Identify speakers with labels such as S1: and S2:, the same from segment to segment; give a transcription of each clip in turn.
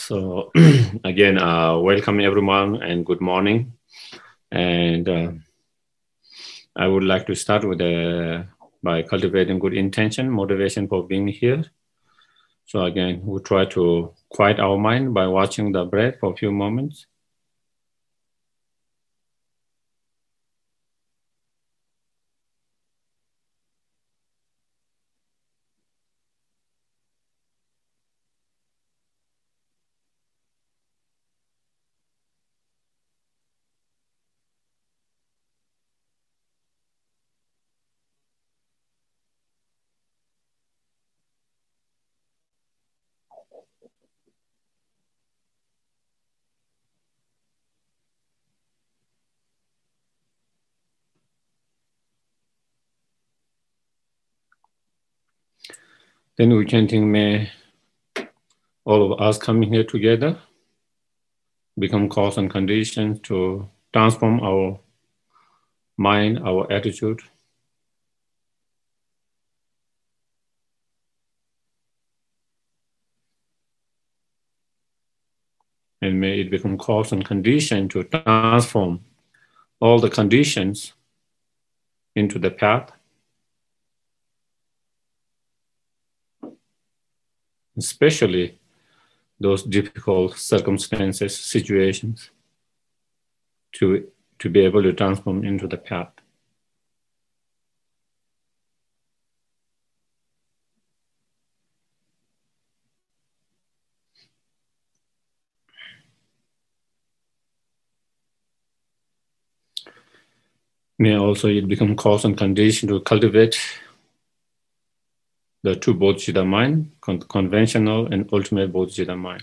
S1: So again, welcome everyone and good morning. And I would like to start with by cultivating good intention, motivation for being here. So again, we try to quiet our mind by watching the breath for a few moments. Then we can think, may all of us coming here together become cause and conditions to transform our mind, our attitude. And may it become cause and condition to transform all the conditions into the path, especially those difficult circumstances, situations, to be able to transform into the path. May also it become cause and condition to cultivate the two Bodhicitta mind, conventional and ultimate Bodhicitta mind.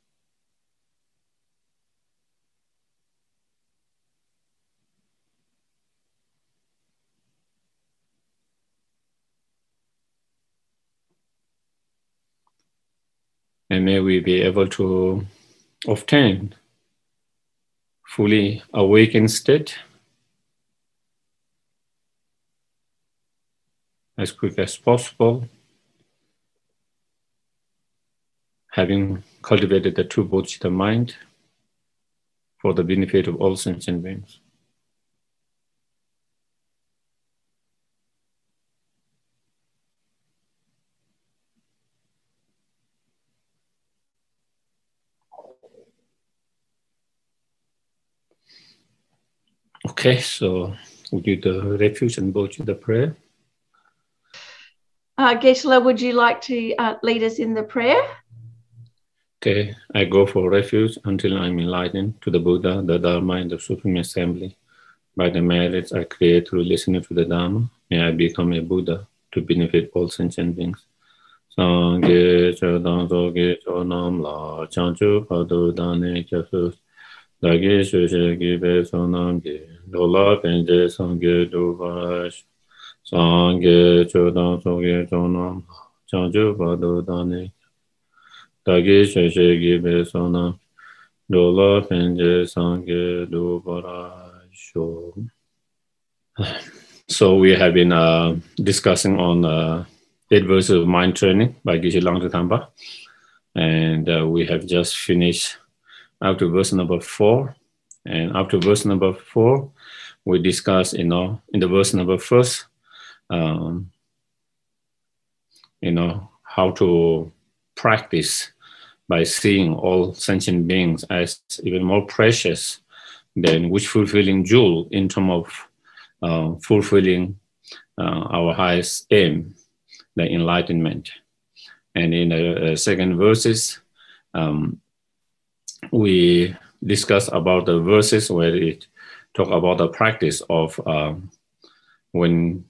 S1: And may we be able to obtain fully awakened state as quick as possible, having cultivated the two Bodhicitta mind for the benefit of all sentient beings. Okay, so we do the refuge and Bodhicitta prayer.
S2: Geshe-la, would you like to lead us in the prayer?
S1: Okay, I go for refuge until I'm enlightened to the Buddha, the Dharma, and the Supreme Assembly. By the merits I create through listening to the Dharma, may I become a Buddha to benefit all sentient beings. Sangye chodang soge chodam la chanchu padu dane chasus dagi shushe gibe sonam ge dola penje sangye duvash. Sangye chodang soge chodam la chanchu padu dane dagi shushe gibe sonam dola penje sangye duvash. So we have been discussing on 8 verses of mind training by Geshe Langten Tamba, and we have just finished up to verse number 4. And up to verse number 4, we discussed, in the verse number 1, how to practice by seeing all sentient beings as even more precious than which fulfilling jewel in terms of fulfilling our highest aim, the enlightenment. And in the second verses, we discuss about the verses where it talk about the practice of when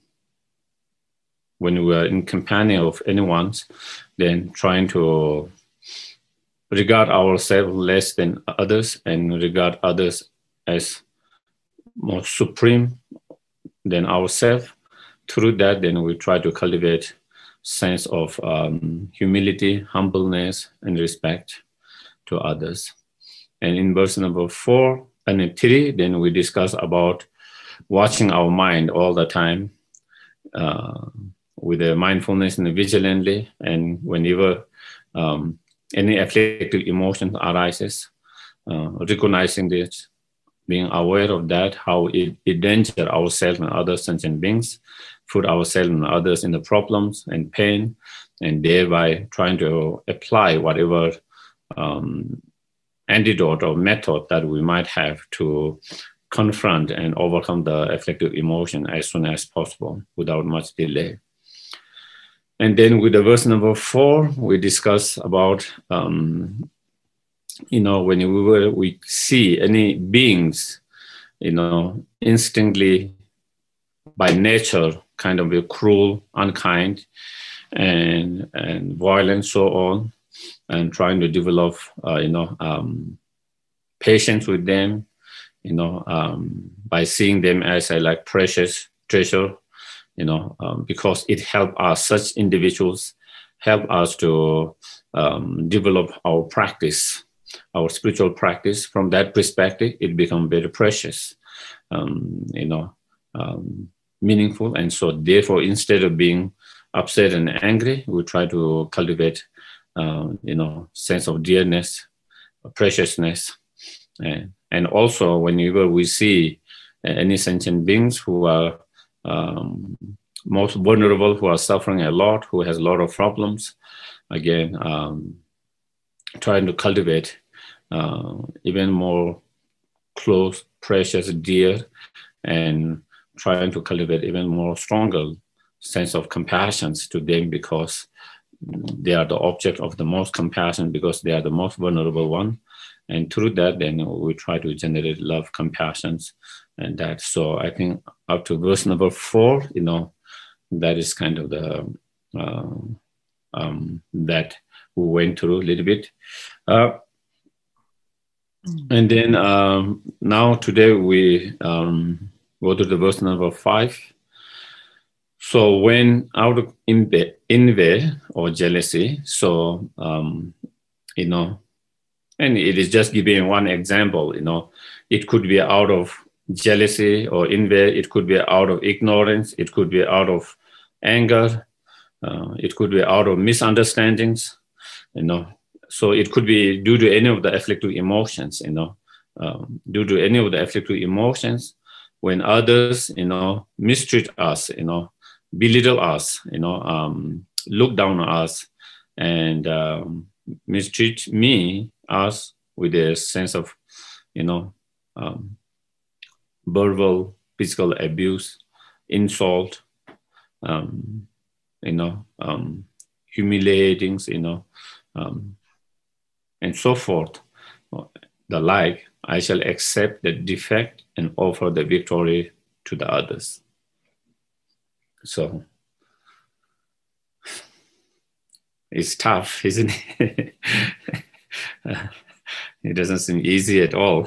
S1: we are in company of anyone, then trying to regard ourselves less than others and regard others as more supreme than ourselves. Through that, then we try to cultivate sense of humility, humbleness, and respect to others. And in verse number 4 and 3, then we discuss about watching our mind all the time with the mindfulness and vigilantly, and whenever any afflictive emotion arises, recognizing this, being aware of that, how it danger ourselves and other sentient beings, put ourselves and others in the problems and pain, and thereby trying to apply whatever antidote or method that we might have to confront and overcome the afflictive emotion as soon as possible without much delay. And then with the verse number 4, we discuss about, when we see any beings, instinctively by nature, kind of be cruel, unkind, and violent, so on, and trying to develop, patience with them, by seeing them as a like precious treasure, because it helps us, such individuals help us to develop our practice, our spiritual practice. From that perspective, it becomes very precious, meaningful. And so therefore, instead of being upset and angry, we try to cultivate, sense of dearness, preciousness. And also, whenever we see any sentient beings who are most vulnerable, who are suffering a lot, who has a lot of problems, again, trying to cultivate even more close, precious, dear, and trying to cultivate even more stronger sense of compassion to them, because they are the object of the most compassion, because they are the most vulnerable one. And through that, then we try to generate love, compassion, and that. So I think up to verse number 4, that is kind of the that we went through a little bit. And then now today we go to the verse number 5. So when out of envy or jealousy, so and it is just giving one example, it could be out of jealousy or envy, it could be out of ignorance, it could be out of anger, it could be out of misunderstandings, so it could be due to any of the afflictive emotions, due to any of the afflictive emotions, when others, mistreat us, belittle us, look down on us, and mistreat us with a sense of, verbal, physical abuse, insult, humiliating, and so forth, the like, I shall accept the defect and offer the victory to the others. So it's tough, isn't it? It doesn't seem easy at all.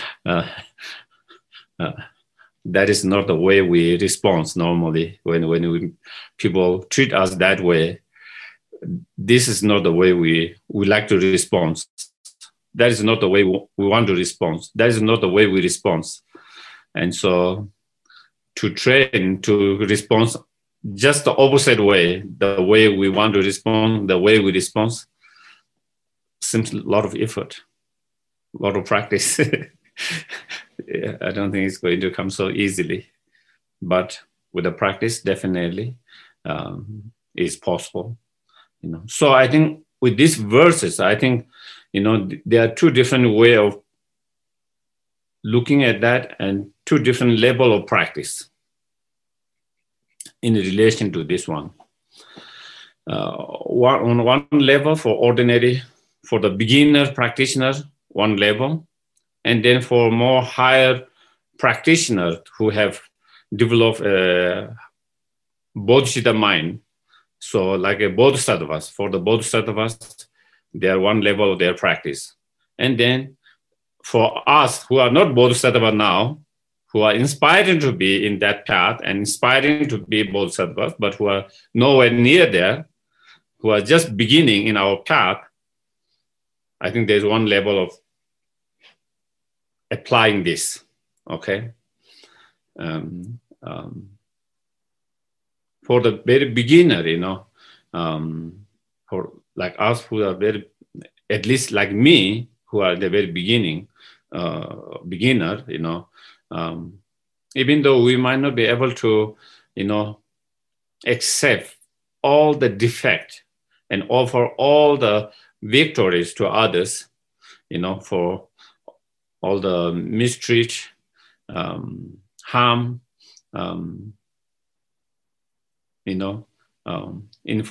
S1: That is not the way we respond normally. When people treat us that way, this is not the way we like to respond. That is not the way we want to respond. That is not the way we respond. And so to train to respond just the opposite way, the way we want to respond, the way we respond, seems a lot of effort, a lot of practice. Yeah, I don't think it's going to come so easily, but with the practice, definitely is possible. So I think with these verses, I think there are two different ways of looking at that and two different levels of practice in relation to this one. On one level for ordinary, for the beginner practitioner, one level, and then for more higher practitioners who have developed a bodhicitta mind. So like a bodhisattvas, for the bodhisattvas, they are one level of their practice. And then for us who are not bodhisattva now, who are inspiring to be in that path and inspiring to be bodhisattvas, but who are nowhere near there, who are just beginning in our path, I think there's one level of applying this, okay? For the very beginner, for like us who are very at least like me, who are the very beginner, even though we might not be able to, accept all the defect and offer all the victories to others, for all the mistreat, harm, in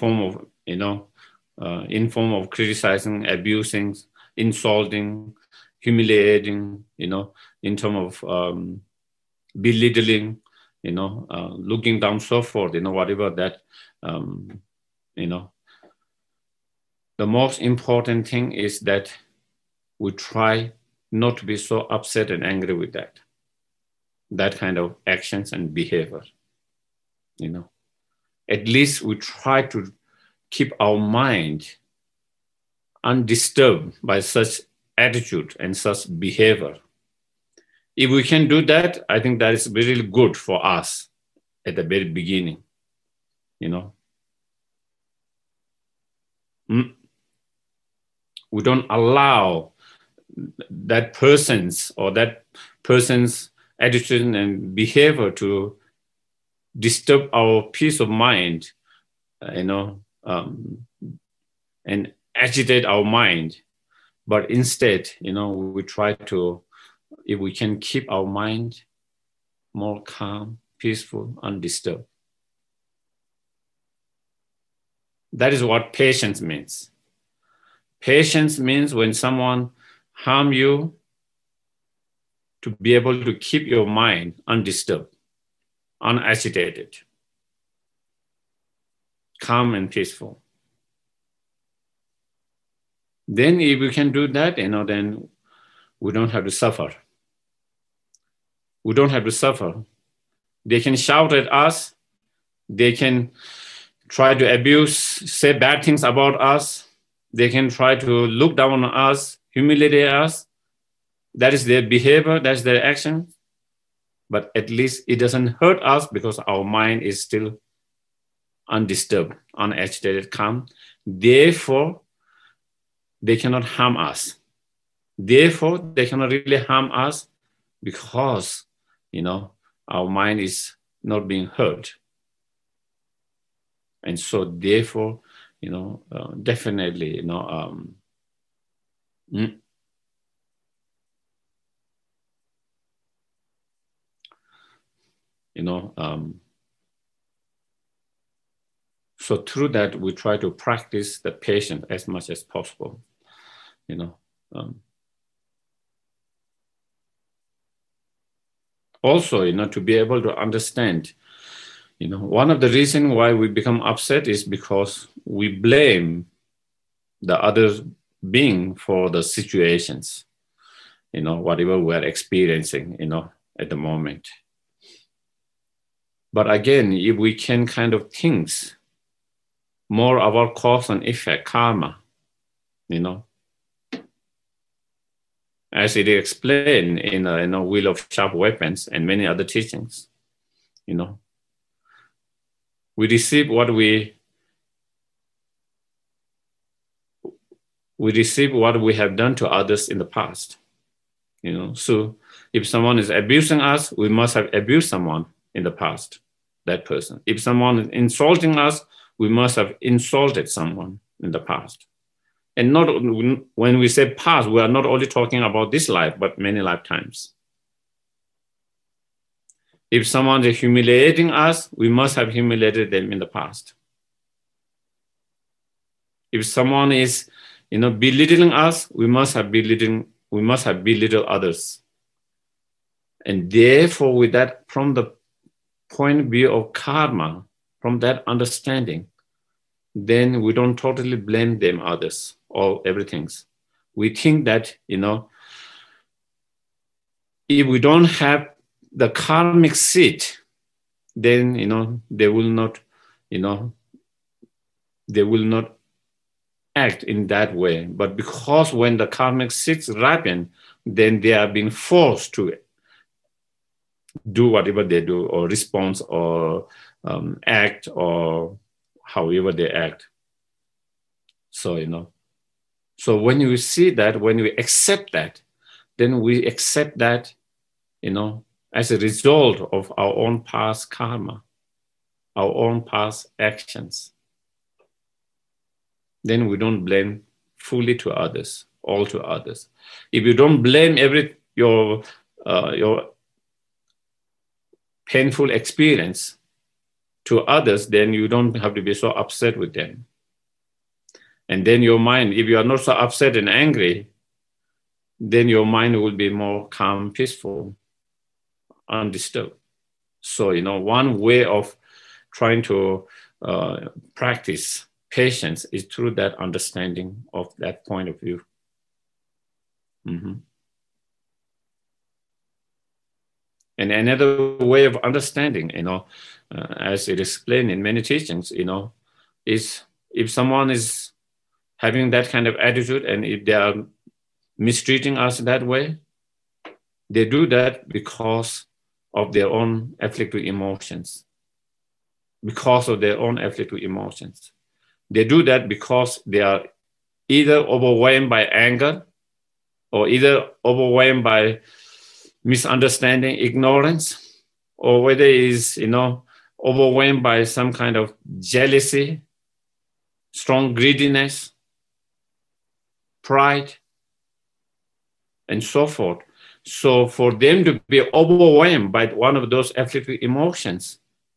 S1: form of criticizing, abusing, insulting, humiliating, in terms of belittling, looking down, so forth, whatever that, the most important thing is that we try not to be so upset and angry with that kind of actions and behavior, At least we try to keep our mind undisturbed by such attitude and such behavior. If we can do that, I think that is really good for us at the very beginning, We don't allow that person's attitude and behavior to disturb our peace of mind, and agitate our mind. But instead, we try to, if we can keep our mind more calm, peaceful, undisturbed. That is what patience means. Patience means when someone harms you, to be able to keep your mind undisturbed, unagitated, calm and peaceful. Then if we can do that, then we don't have to suffer. We don't have to suffer. They can shout at us. They can try to abuse, say bad things about us. They can try to look down on us, humiliate us. That is their behavior, that's their action. But at least it doesn't hurt us because our mind is still undisturbed, unagitated, calm. Therefore, they cannot harm us. Therefore, they cannot really harm us because, our mind is not being hurt. And so therefore, definitely, so through that, we try to practice the patience as much as possible, Also, to be able to understand, one of the reasons why we become upset is because we blame the other being for the situations, whatever we're experiencing, at the moment. But again, if we can kind of think more about cause and effect, karma, as it is explained in Wheel of Sharp Weapons and many other teachings, we receive what we have done to others in the past. So if someone is abusing us, we must have abused someone in the past, that person. If someone is insulting us, we must have insulted someone in the past. And not when we say past, we are not only talking about this life, but many lifetimes. If someone is humiliating us, we must have humiliated them in the past. If someone is, belittling us, we must have belittled others. And therefore, with that, from the point of view of karma, from that understanding, then we don't totally blame them, others, or everything. We think that, if we don't have the karmic seed, then, they will not act in that way. But because when the karmic seeds ripen, then they are being forced to do whatever they do, or respond, or act, or however they act. So, So when you see that, when we accept that, then we accept that, as a result of our own past karma, our own past actions. Then we don't blame fully to others, all to others. If you don't blame your painful experience to others, then you don't have to be so upset with them. And then your mind, if you are not so upset and angry, then your mind will be more calm, peaceful, undisturbed. So, one way of trying to practice patience is through that understanding of that point of view. Mm-hmm. And another way of understanding, as it is explained in many teachings, is if someone is having that kind of attitude and if they are mistreating us that way, they do that because of their own afflictive emotions. Because of their own afflictive emotions. They do that because they are either overwhelmed by anger or either overwhelmed by misunderstanding, ignorance, or whether it is, overwhelmed by some kind of jealousy, strong greediness, pride, and so forth. So for them to be overwhelmed by one of those afflictive emotions,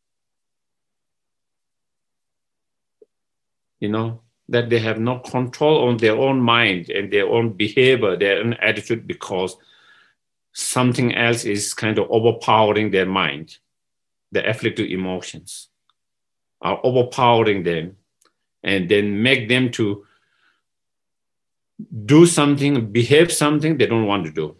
S1: that they have no control on their own mind and their own behavior, their own attitude, because something else is kind of overpowering their mind. The afflictive emotions are overpowering them and then make them to do something, behave something they don't want to do.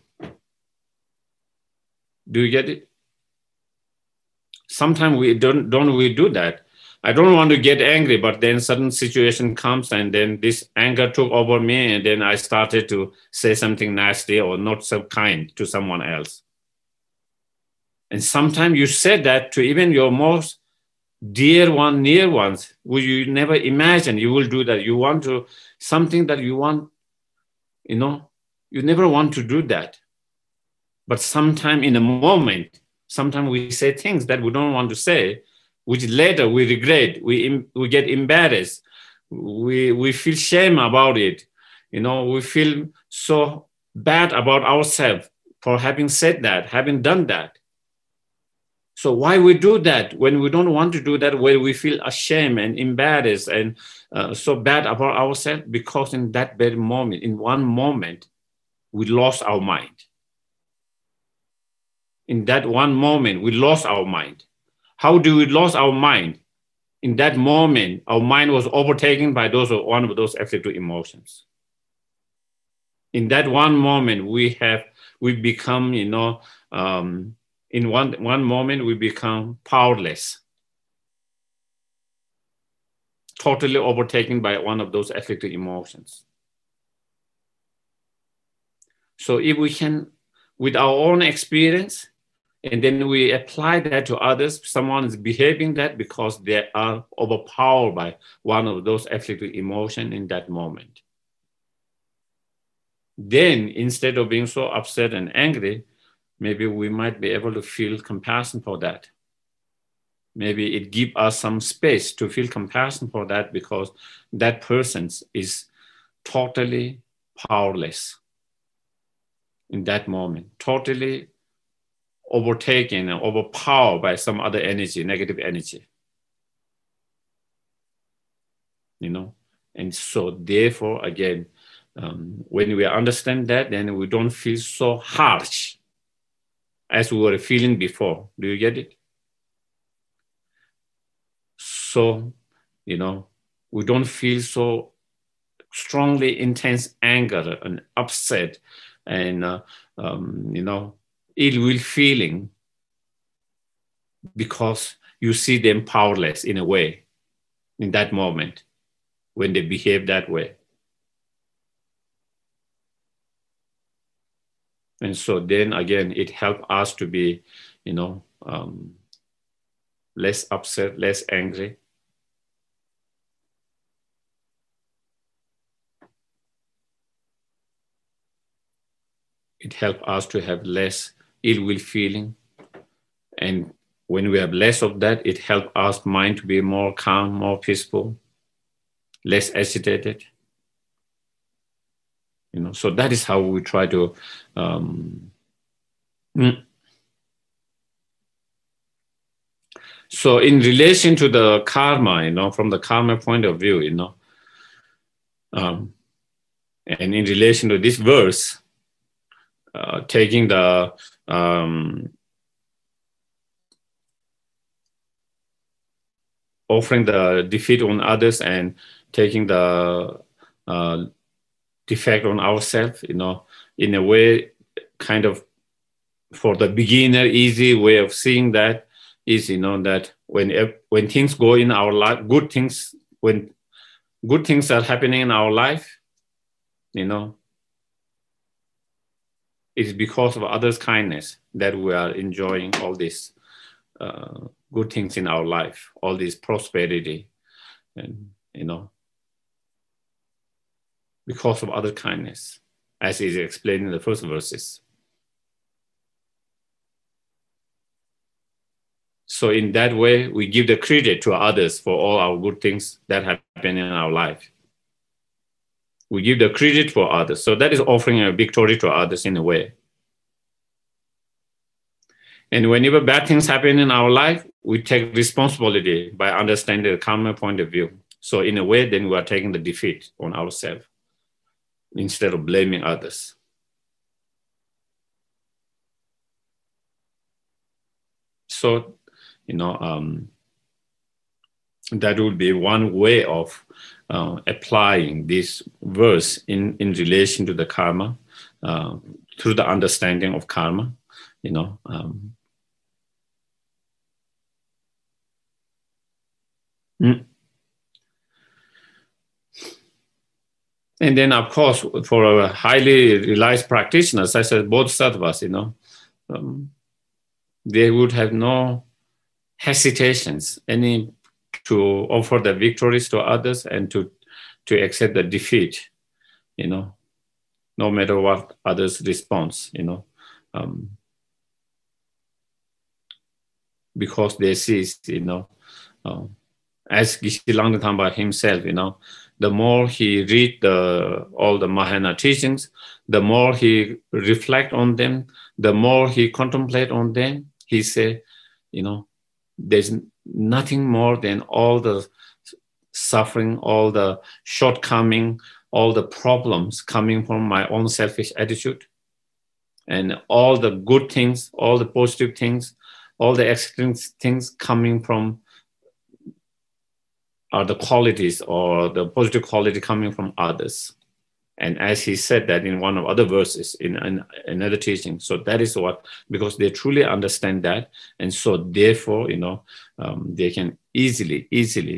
S1: Do you get it? Sometimes we don't do that. I don't want to get angry, but then sudden situation comes and then this anger took over me and then I started to say something nasty or not so kind to someone else. And sometimes you said that to even your most dear one, near ones, who you never imagine you will do that. You want to, something that you want, you never want to do that. But sometime in a moment, sometimes we say things that we don't want to say, which later we regret, we get embarrassed, we feel shame about it. We feel so bad about ourselves for having said that, having done that. So why we do that when we don't want to do that, when we feel ashamed and embarrassed and so bad about ourselves? Because in that very moment, in one moment, we lost our mind. In that one moment, we lost our mind. How do we lose our mind? In that moment, our mind was overtaken by one of those afflictive emotions. In that one moment, we become, in one moment, we become powerless, totally overtaken by one of those afflictive emotions. So if we can, with our own experience, and then we apply that to others, someone is behaving that because they are overpowered by one of those afflictive emotions in that moment. Then instead of being so upset and angry, maybe we might be able to feel compassion for that. Maybe it gives us some space to feel compassion for that because that person is totally powerless in that moment, totally overtaken and overpowered by some other energy, negative energy. And so therefore, again, when we understand that, then we don't feel so harsh as we were feeling before. Do you get it? So, we don't feel so strongly intense anger and upset and, ill will feeling because you see them powerless in a way in that moment when they behave that way. And so then again, it helps us to be, less upset, less angry. it helps us to have less ill will feeling. And when we have less of that, it helps us mind to be more calm, more peaceful, less agitated. So that is how we try to so in relation to the karma, from the karma point of view, and in relation to this verse, taking the offering the defeat on others and taking the defect on ourselves, in a way, kind of for the beginner, easy way of seeing that is, that when things go in our life, when good things are happening in our life, it's because of others' kindness that we are enjoying all these good things in our life, all this prosperity, and because of other kindness, as is explained in the first verses. So in that way, we give the credit to others for all our good things that happen in our life. We give the credit for others. So that is offering a victory to others in a way. And whenever bad things happen in our life, we take responsibility by understanding the karma point of view. So in a way, then we are taking the defeat on ourselves instead of blaming others. So, that would be one way of applying this verse in relation to the karma, through the understanding of karma, And then, of course, for a highly realized practitioners, such as bodhisattvas, they would have no hesitations to offer the victories to others and to accept the defeat, no matter what others' response, because they see, as Geshe Langden Thamba himself, the more he read all the Mahayana teachings, the more he reflect on them, the more he contemplate on them, he say, there's nothing more than all the suffering, all the shortcoming, all the problems coming from my own selfish attitude. And all the good things, all the positive things, all the excellent things coming from are the qualities or the positive quality coming from others. And as he said that in one of other verses in another teaching, so that is what, because they truly understand that, and so therefore, they can easily.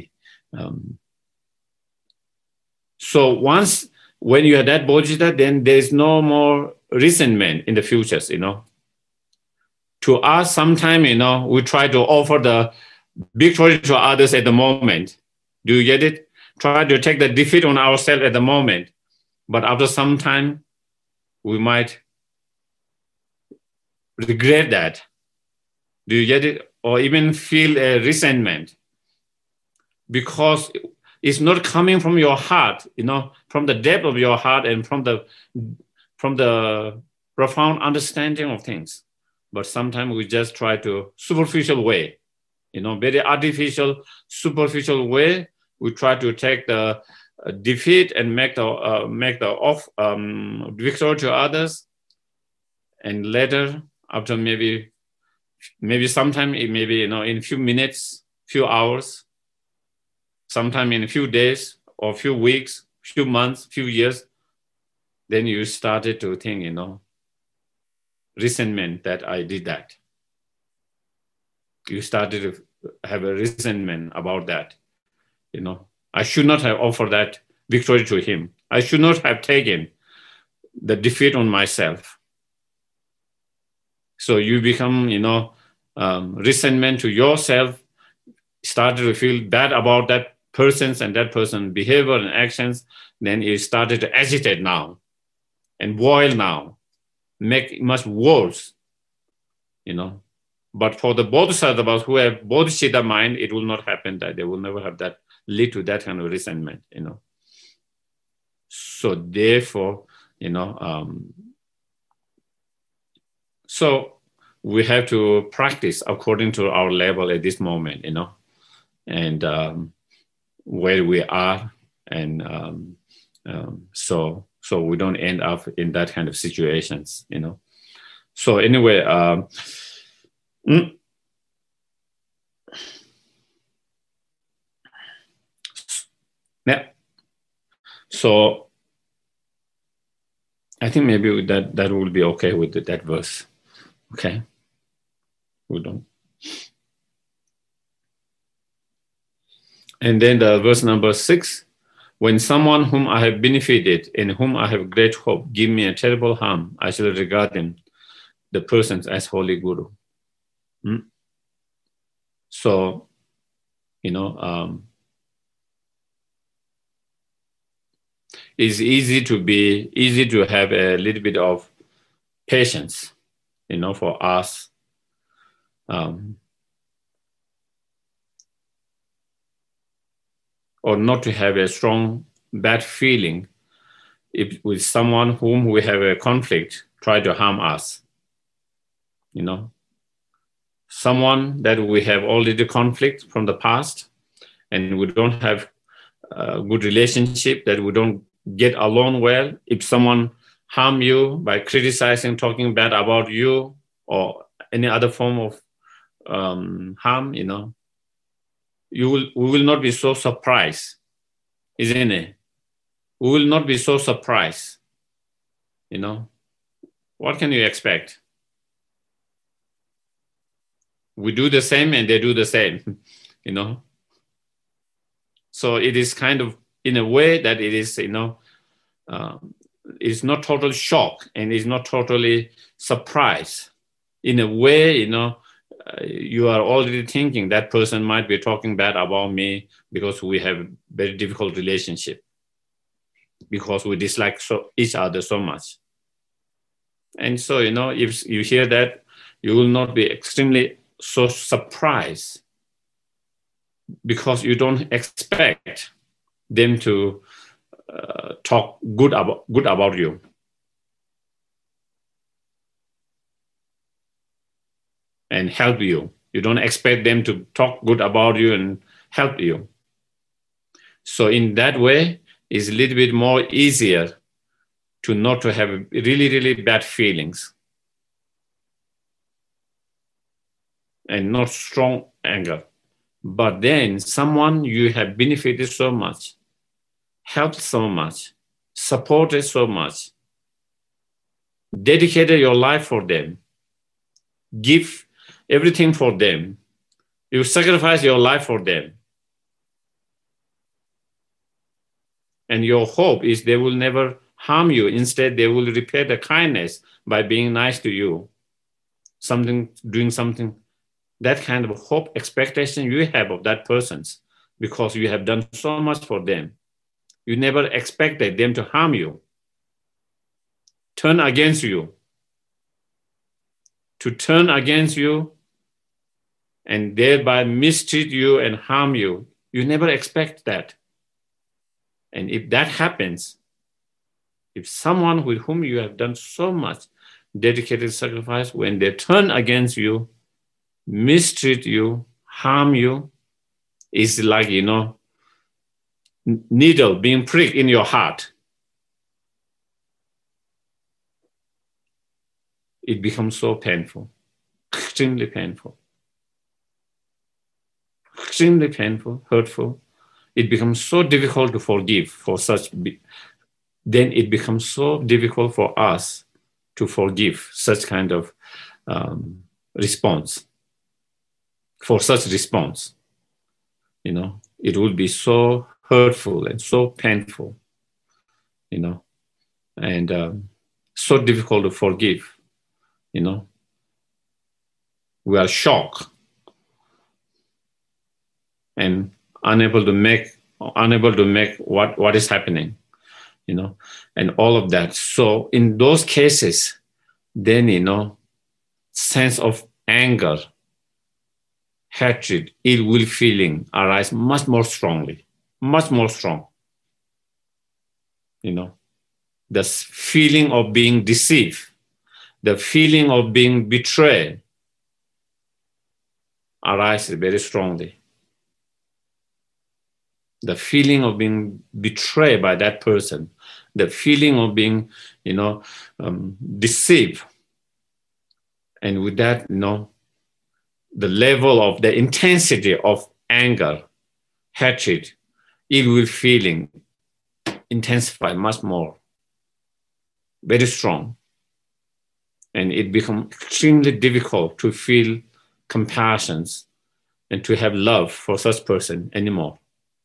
S1: So once when you are that bodhicitta, then there is no more resentment in the futures. To us, sometimes we try to offer the victory to others at the moment. Do you get it? Try to take the defeat on ourselves at the moment. But after some time, we might regret that. Do you get it? Or even feel a resentment. Because it's not coming from your heart, from the depth of your heart and from the profound understanding of things. But sometimes we just try to superficial way, very artificial, superficial way. We try to take the defeat and make the victory to others, and later, after maybe sometime, maybe in a few minutes, few hours, sometime in a few days or few weeks, few months, few years, then you started to think, resentment that I did that. You started to have a resentment about that. I should not have offered that victory to him. I should not have taken the defeat on myself. So you become, resentment to yourself, started to feel bad about that person's and that person's behavior and actions. Then you started to agitate now and boil now. make it much worse, you know. But for the bodhisattvas who have bodhicitta mind, it will not happen that they will never have that, lead to that kind of resentment, you know. So therefore, you know, so we have to practice according to our level at this moment, you know, and where we are, and so we don't end up in that kind of situations, you know. So anyway, yeah. So I think maybe that will be okay with that verse. Okay, we don't. And then the verse number 6. When someone whom I have benefited, in whom I have great hope, give me a terrible harm, I shall regard him, the persons, as holy guru. So, you know, it's easy to have a little bit of patience, you know, for us. Or not to have a strong bad feeling if with someone whom we have a conflict try to harm us, you know. Someone that we have already conflict from the past and we don't have a good relationship, that we don't get along well. If someone harm you by criticizing, talking bad about you, or any other form of harm, you know, we will not be so surprised, isn't it? We will not be so surprised, you know. What can you expect? We do the same and they do the same, you know. So it is kind of, in a way that it is, you know, it's not total shock and it's not totally surprise. In a way, you know, you are already thinking that person might be talking bad about me because we have very difficult relationship, because we dislike each other so much. And so, you know, if you hear that, you will not be extremely so surprised, because you don't expect them to talk good about you. And help you. You don't expect them to talk good about you and help you. So in that way, it's a little bit more easier to not to have really, really bad feelings and not strong anger. But then someone you have benefited so much, helped so much, supported so much, dedicated your life for them, give everything for them, you sacrifice your life for them. And your hope is they will never harm you. Instead, they will repay the kindness by being nice to you. Doing something, that kind of hope, expectation you have of that person's, because you have done so much for them. You never expected them to harm you, turn against you. To turn against you and thereby mistreat you and harm you. You never expect that. And if that happens, if someone with whom you have done so much dedicated sacrifice, when they turn against you, mistreat you, harm you, it's like, you know, needle being pricked in your heart. It becomes so painful, extremely painful. Extremely painful, hurtful. It becomes so difficult to forgive for such. Then it becomes so difficult for us to forgive such kind of response. For such response, you know, it would be so hurtful and so painful, you know, and so difficult to forgive, you know. We are shocked and unable to make what is happening, you know, and all of that. So in those cases, then, sense of anger, hatred, ill will feeling arise much more strongly, much more strong. The feeling of being deceived, the feeling of being betrayed arises very strongly. The feeling of being betrayed by that person, the feeling of being, deceived. And with that, the level of the intensity of anger, hatred, ill will feeling intensify much more, very strong. And it becomes extremely difficult to feel compassion and to have love for such person anymore.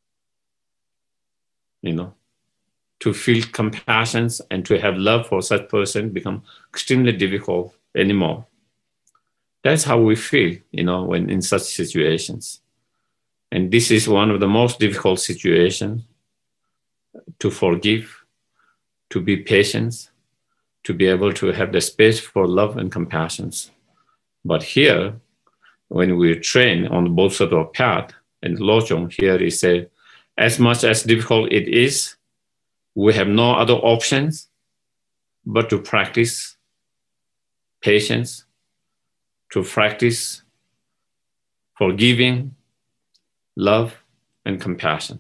S1: To feel compassion and to have love for such person become extremely difficult anymore. That's how we feel, when in such situations. And this is one of the most difficult situations to forgive, to be patient, to be able to have the space for love and compassion. But here, when we train on the Bodhisattva path, and Lojong here is said, as much as difficult it is, we have no other options but to practice patience, to practice forgiving, love, and compassion.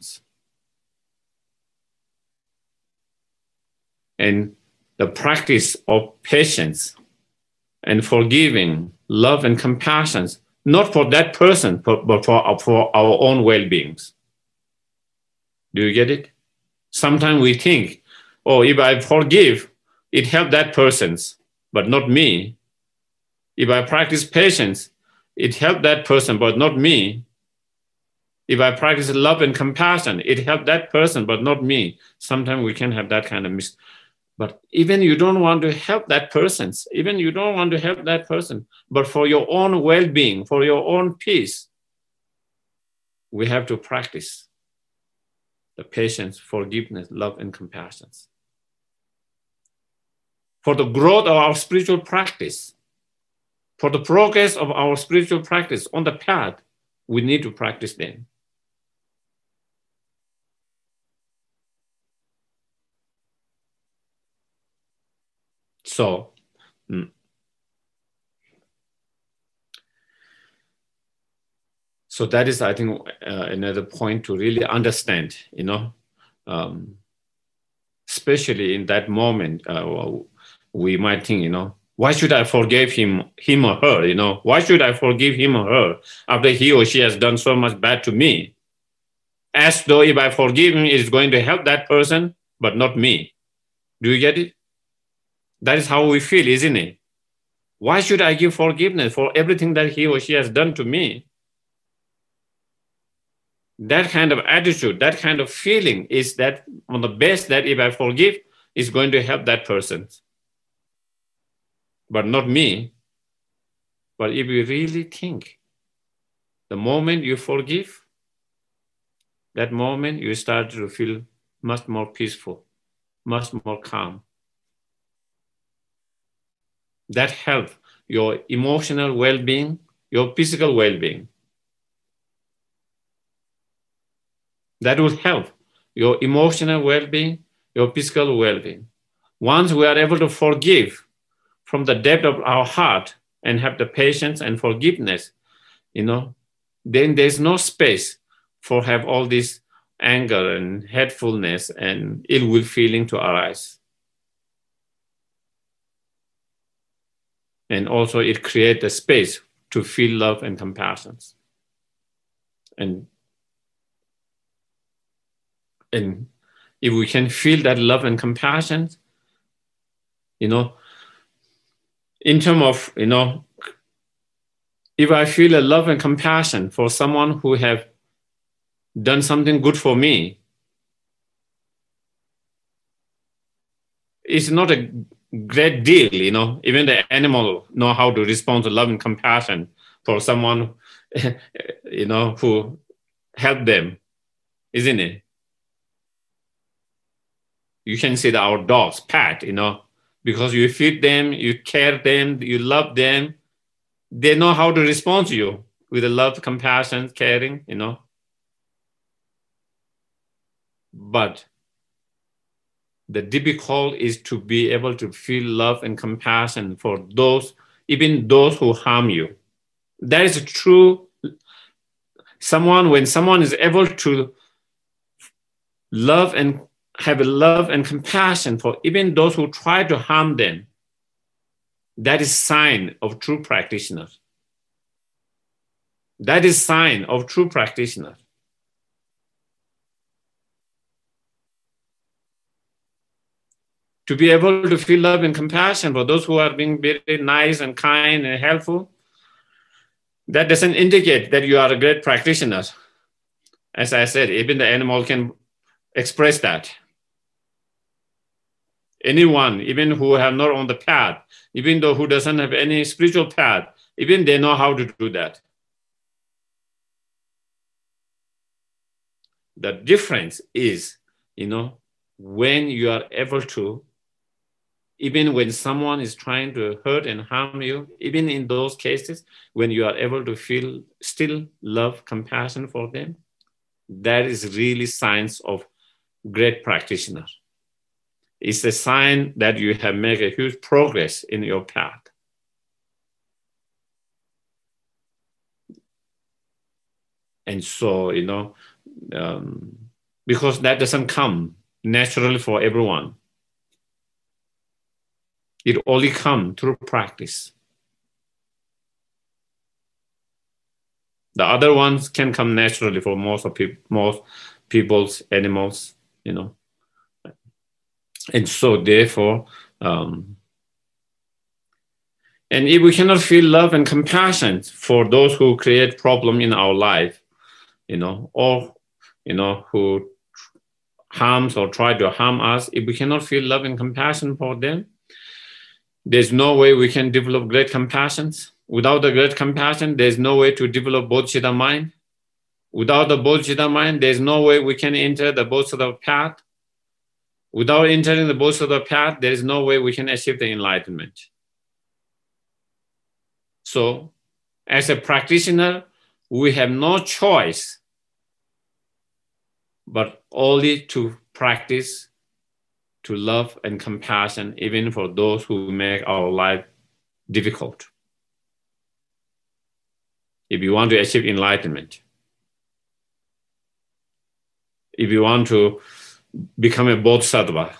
S1: And the practice of patience and forgiving, love, and compassion, not for that person, but for our own well-being. Do you get it? Sometimes we think, if I forgive, it helps that person, but not me. If I practice patience, it helps that person, but not me. If I practice love and compassion, it helps that person, but not me. Sometimes we can have that kind of mistake. But even you don't want to help that person, but for your own well-being, for your own peace, we have to practice the patience, forgiveness, love, and compassion. For the growth of our spiritual practice, for the progress of our spiritual practice on the path, we need to practice them. So that is, I think, another point to really understand, especially in that moment, we might think, why should I forgive him or her? Why should I forgive him or her after he or she has done so much bad to me? As though if I forgive him, it's going to help that person, but not me. Do you get it? That is how we feel, isn't it? Why should I give forgiveness for everything that he or she has done to me? That kind of attitude, that kind of feeling is that on the base that if I forgive, it's going to help that person, but not me. But if you really think, the moment you forgive, that moment you start to feel much more peaceful, much more calm. That helps your emotional well-being, your physical well-being. That will help your emotional well-being, your physical well-being. Once we are able to forgive from the depth of our heart and have the patience and forgiveness, then there's no space for have all this anger and hatefulness and ill will feeling to arise. And also it creates a space to feel love and compassion. And if we can feel that love and compassion, in terms of, if I feel a love and compassion for someone who have done something good for me, it's not a great deal, even the animal know how to respond to love and compassion for someone, who helped them, isn't it? You can see that our dogs, pet, because you feed them, you care them, you love them. They know how to respond to you with love, compassion, caring, But the difficult is to be able to feel love and compassion for those, even those who harm you. That is true. When someone is able to love and have a love and compassion for even those who try to harm them, that is sign of true practitioners. That is sign of true practitioners. To be able to feel love and compassion for those who are being very nice and kind and helpful, that doesn't indicate that you are a great practitioner. As I said, even the animal can express that. Anyone, even who have not on the path, even though who doesn't have any spiritual path, even they know how to do that. The difference is, when you are able to, even when someone is trying to hurt and harm you, even in those cases, when you are able to feel still love, compassion for them, that is really signs of great practitioner. It's a sign that you have made a huge progress in your path. And so, because that doesn't come naturally for everyone. It only comes through practice. The other ones can come naturally for most people's animals, And so therefore, and if we cannot feel love and compassion for those who create problem in our life, or, who harms or try to harm us, if we cannot feel love and compassion for them, there's no way we can develop great compassion. Without the great compassion, there's no way to develop bodhicitta mind. Without the bodhicitta mind, there's no way we can enter the bodhisattva path. Without entering the bodhisattva path, there is no way we can achieve the enlightenment. So, as a practitioner, we have no choice but only to practice to love and compassion, even for those who make our life difficult. If you want to achieve enlightenment, if you want to become a bodhisattva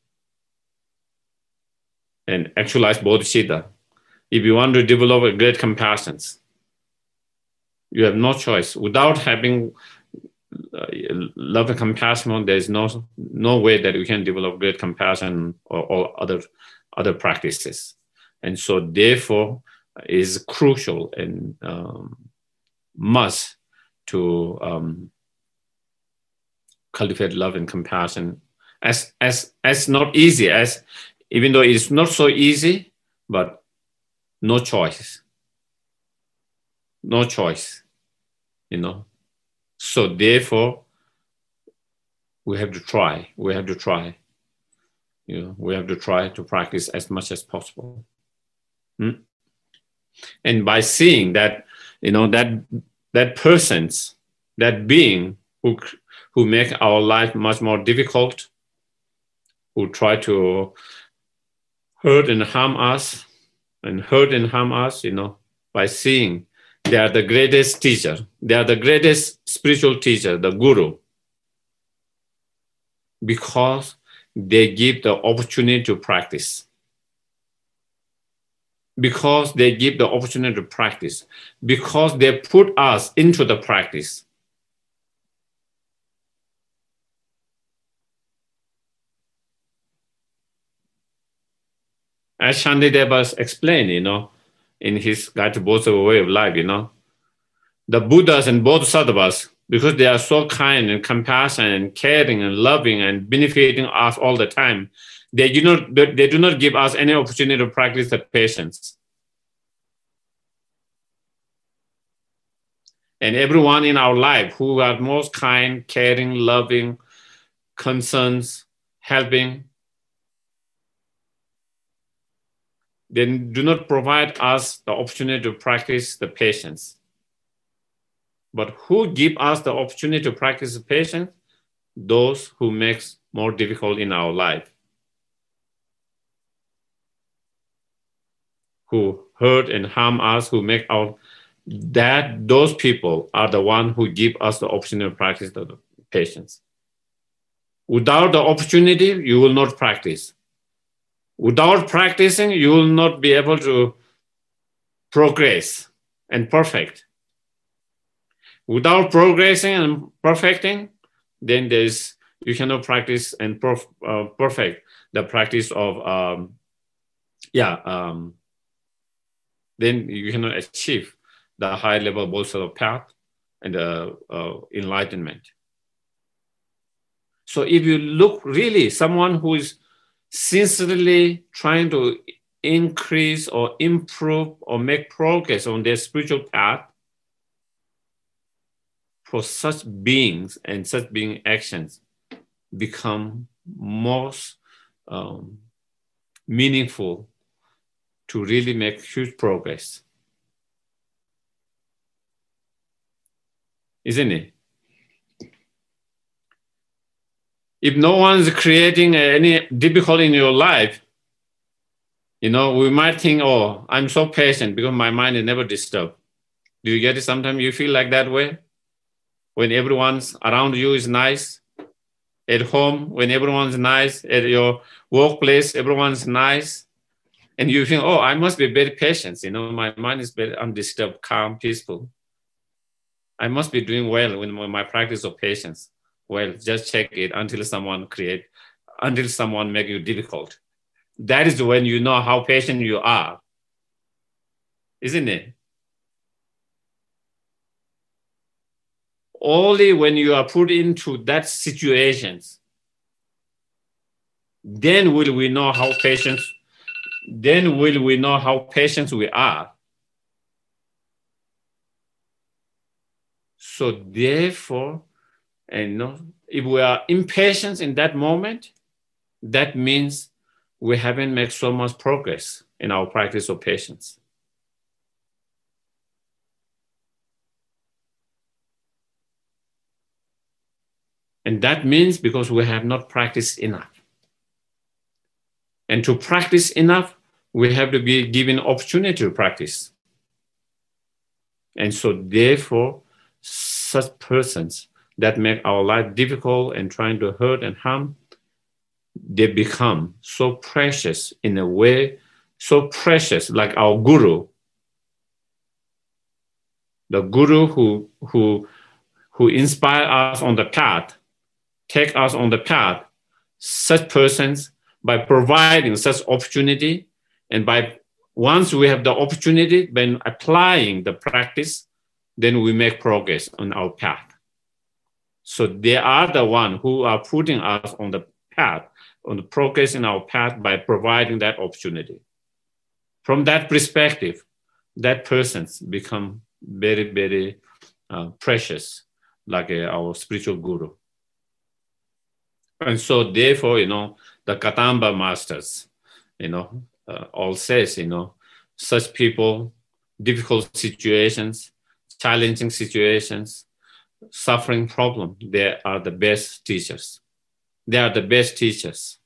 S1: and actualize bodhicitta, if you want to develop a great compassion, you have no choice. Without having love and compassion, there's no way that we can develop great compassion or other practices. And so therefore is crucial and must to cultivate love and compassion as not easy, as even though it's not so easy, but no choice. No choice, So therefore, we have to try. We have to try. We have to try to practice as much as possible. And by seeing that, that persons, that being who make our life much more difficult, who try to hurt and harm us, by seeing they are the greatest teacher. They are the greatest spiritual teacher, the guru, because they give the opportunity to practice. Because they give the opportunity to practice. Because they put us into the practice. As Shantideva explained, in his Guide to Bodhisattva Way of Life, the Buddhas and Bodhisattvas, because they are so kind and compassionate and caring and loving and benefiting us all the time, they do not give us any opportunity to practice the patience. And everyone in our life who are most kind, caring, loving, concerns, helping, they do not provide us the opportunity to practice the patience. But who give us the opportunity to practice the patience? Those who makes more difficult in our life, who hurt and harm us, who make our, that those people are the one who give us the opportunity to practice the patience. Without the opportunity, you will not practice. Without practicing, you will not be able to progress and perfect. Without progressing and perfecting, then you cannot practice and perfect the practice of then you cannot achieve the high level Bodhisattva path and enlightenment. So if you look really someone who is sincerely trying to increase or improve or make progress on their spiritual path, for such beings and such being actions become most meaningful to really make huge progress. Isn't it? If no one's creating any difficulty in your life, we might think, oh, I'm so patient because my mind is never disturbed. Do you get it? Sometimes you feel like that way? When everyone's around you is nice, at home, when everyone's nice, at your workplace, everyone's nice, and you think, oh, I must be very patient. My mind is very undisturbed, calm, peaceful. I must be doing well with my practice of patience. Well, just check it until someone make you difficult. That is when you know how patient you are. Isn't it? Only when you are put into that situations, then will we know how patient we are. So therefore, if we are impatient in that moment, that means we haven't made so much progress in our practice of patience. And that means because we have not practiced enough. And to practice enough, we have to be given opportunity to practice. And so therefore, such persons that make our life difficult and trying to hurt and harm, they become so precious in a way, so precious like our guru. The guru who inspire us on the path, take us on the path, such persons, by providing such opportunity, and by once we have the opportunity, when applying the practice, then we make progress on our path. So they are the one who are putting us on the path, on the progress in our path by providing that opportunity. From that perspective, that persons become very, very precious, like our spiritual guru. And so therefore, the Katamba masters, all says, such people, difficult situations, challenging situations, suffering problem, they are the best teachers. They are the best teachers.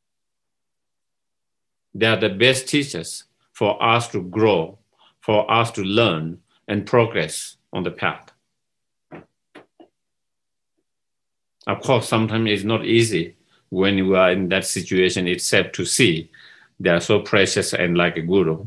S1: They are the best teachers for us to grow, for us to learn and progress on the path. Of course, sometimes it's not easy when you are in that situation itself to see they are so precious and like a guru,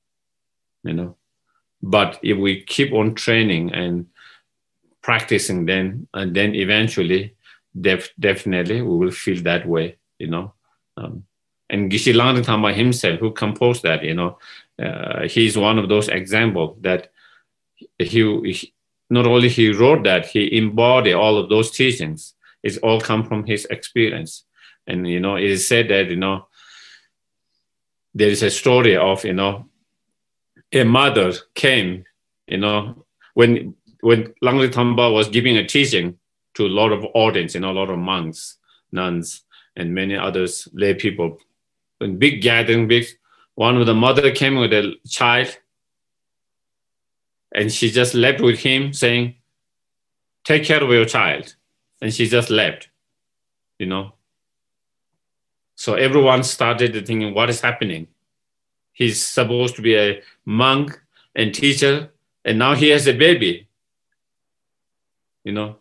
S1: But if we keep on training and practicing then, and then eventually, definitely we will feel that way, And Geshe Langden Thamba himself, who composed that, he's one of those examples that he not only he wrote that, he embodied all of those teachings. It's all come from his experience. And, it is said that, there is a story of, a mother came, when Langden Thamba was giving a teaching to a lot of audience, a lot of monks, nuns, and many others, lay people, in big gathering, one of the mother came with a child, and she just left with him saying, take care of your child. And she just left, you know. So everyone started thinking, what is happening? He's supposed to be a monk and teacher, and now he has a baby, you know.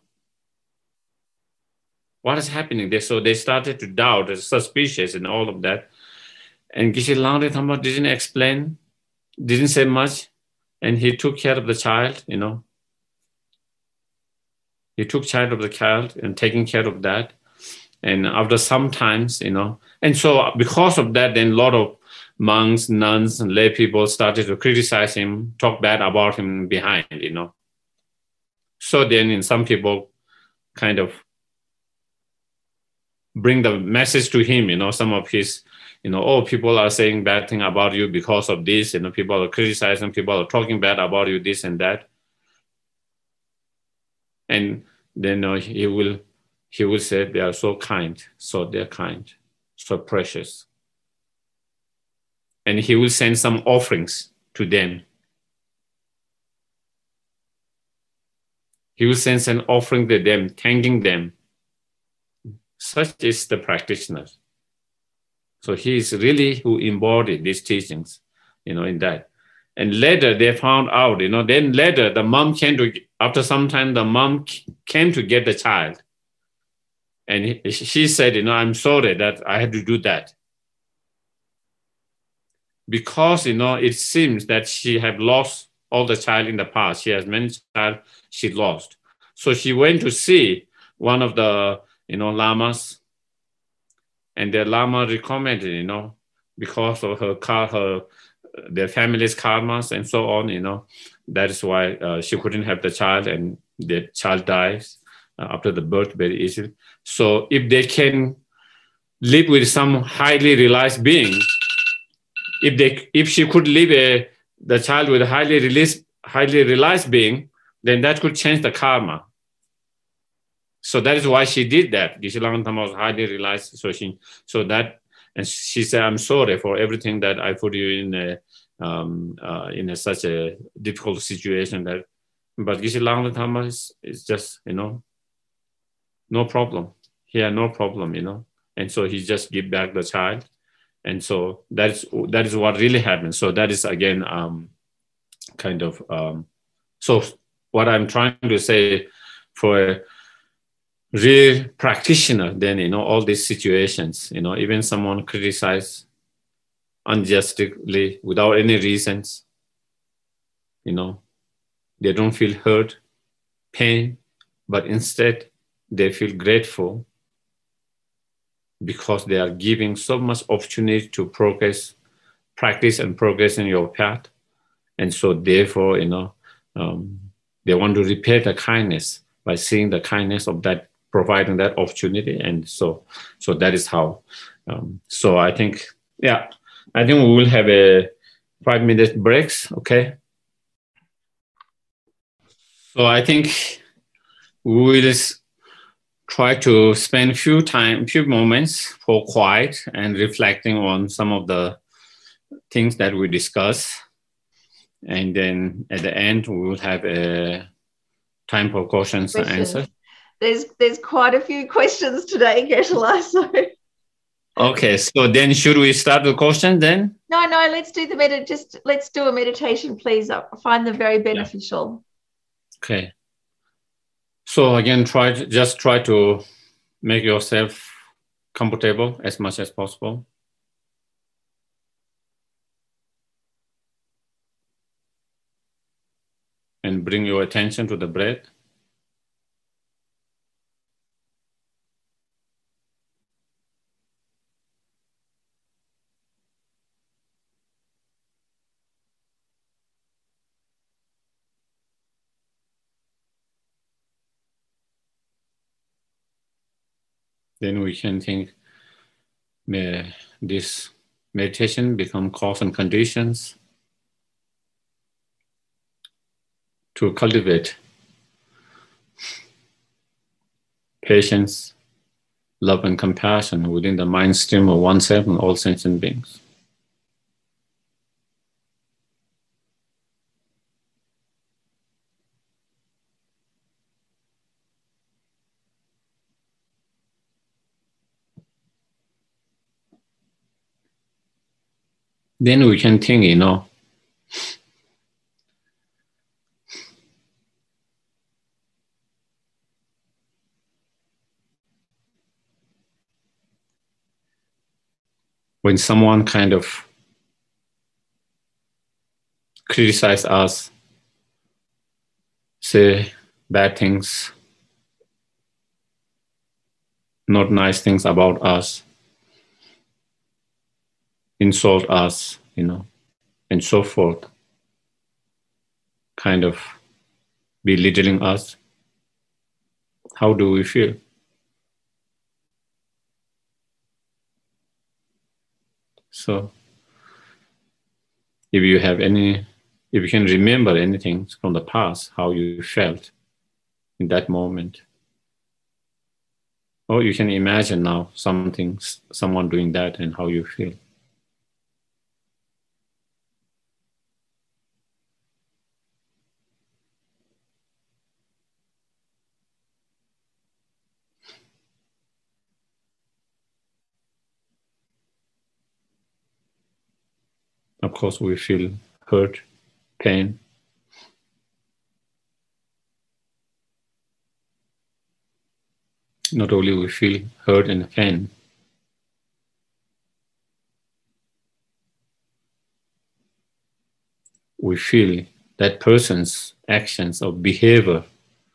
S1: What is happening? So they started to doubt, suspicious and all of that. And Geshe Langden Thamba didn't explain, didn't say much, and he took care of the child, you know. He took care of the child and taking care of that. And after some times, you know, and so because of that, then a lot of monks, nuns, and lay people started to criticize him, talk bad about him behind, you know. So then in some people kind of bring the message to him, you know, some of his, you know, oh, people are saying bad thing about you because of this, you know, people are criticizing, people are talking bad about you, this and that. And then he will say they are so kind, so they're kind, so precious. And he will send some offerings to them. He will send an offering to them, thanking them. Such is the practitioner. So he is really who embodied these teachings, you know, in that. And later they found out, you know, then later the mom came to, after some time, the mom came to get the child. And she said, you know, I'm sorry that I had to do that. Because, you know, it seems that she had lost all the child in the past. She has many child she lost. So she went to see one of the, you know, lamas, and the lama recommended, you know, because of their family's karmas and so on, you know, that is why she couldn't have the child, and the child dies after the birth very easily. So if they can live with some highly realized being, if she could leave the child with a highly realized being, then that could change the karma. So that is why she did that. Geshe Langden Thamba was highly realized. And she said, I'm sorry for everything that I put you in such a difficult situation. But Geshe Langden Thamba is just, you know, no problem. He had no problem, you know. And so he just give back the child. And so that is what really happened. So that is, again, so what I'm trying to say, for a real practitioner, then, you know, all these situations, you know, even someone criticized unjustly without any reasons, you know, they don't feel hurt, pain, but instead they feel grateful, because they are giving so much opportunity to progress, practice and progress in your path. And so therefore, you know, they want to repay the kindness by seeing the kindness of that, providing that opportunity. And so that is how, so I think, yeah, I think we will have a 5-minute breaks, okay? So I think we will try to spend a few moments for quiet and reflecting on some of the things that we discuss. And then at the end, we will have a time for questions and answers.
S2: There's quite a few questions today, Geshe-la. So.
S1: Okay, so then should we start the question then?
S2: No, let's do let's do a meditation, please. I find them very beneficial.
S1: Yeah. Okay. So again, try to make yourself comfortable as much as possible. And bring your attention to the breath. Then we can think, may this meditation become cause and conditions to cultivate patience, love, and compassion within the mind stream of oneself and all sentient beings. Then we can think, when someone kind of criticize us, say bad things, not nice things about us, insult us, and so forth, kind of belittling us, how do we feel? So if you can remember anything from the past, how you felt in that moment, or you can imagine now someone doing that and how you feel. Of course, we feel hurt, pain. Not only we feel hurt and pain, we feel that person's actions or behavior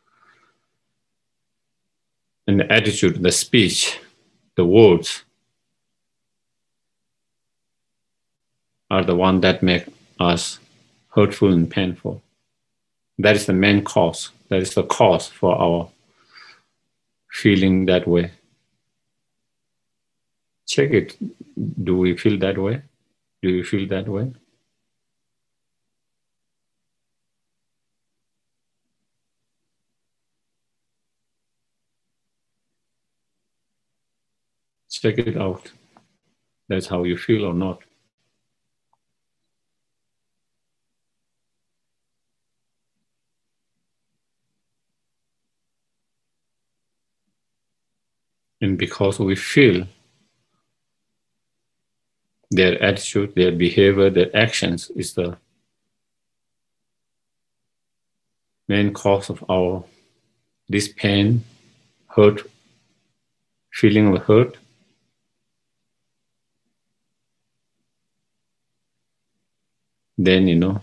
S1: and the attitude, the speech, the words are the one that make us hurtful and painful. That is the main cause. That is the cause for our feeling that way. Check it. Do we feel that way? Do you feel that way? Check it out. That's how you feel or not. And because we feel their attitude, their behavior, their actions is the main cause of our this pain, hurt, feeling of hurt. Then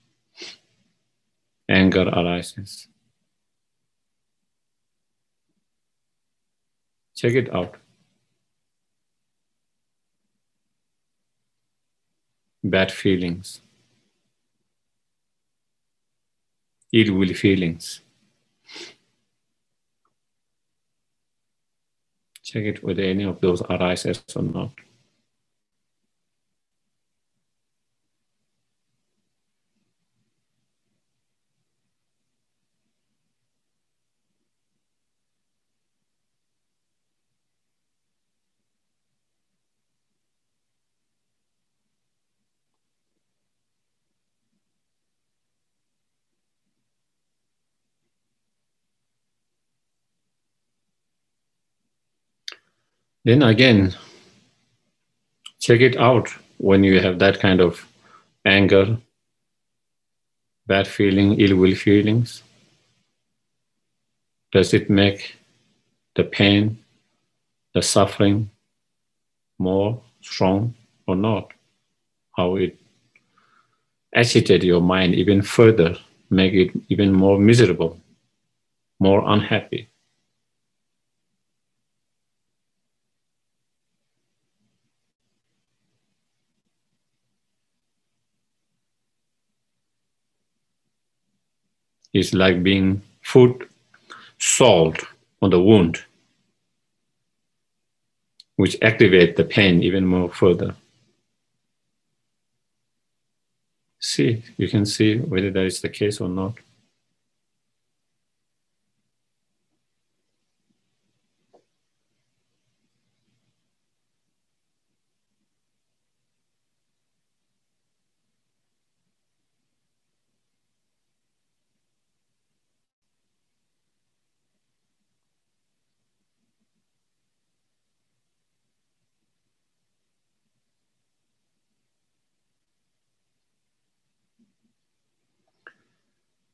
S1: anger arises. Check it out. Bad feelings, ill will feelings. Check it whether any of those arises or not. Then again, check it out when you have that kind of anger, bad feeling, ill will feelings. Does it make the pain, the suffering more strong or not? How it agitates your mind even further, make it even more miserable, more unhappy. It's like being put salt on the wound, which activates the pain even more further. See, you can see whether that is the case or not.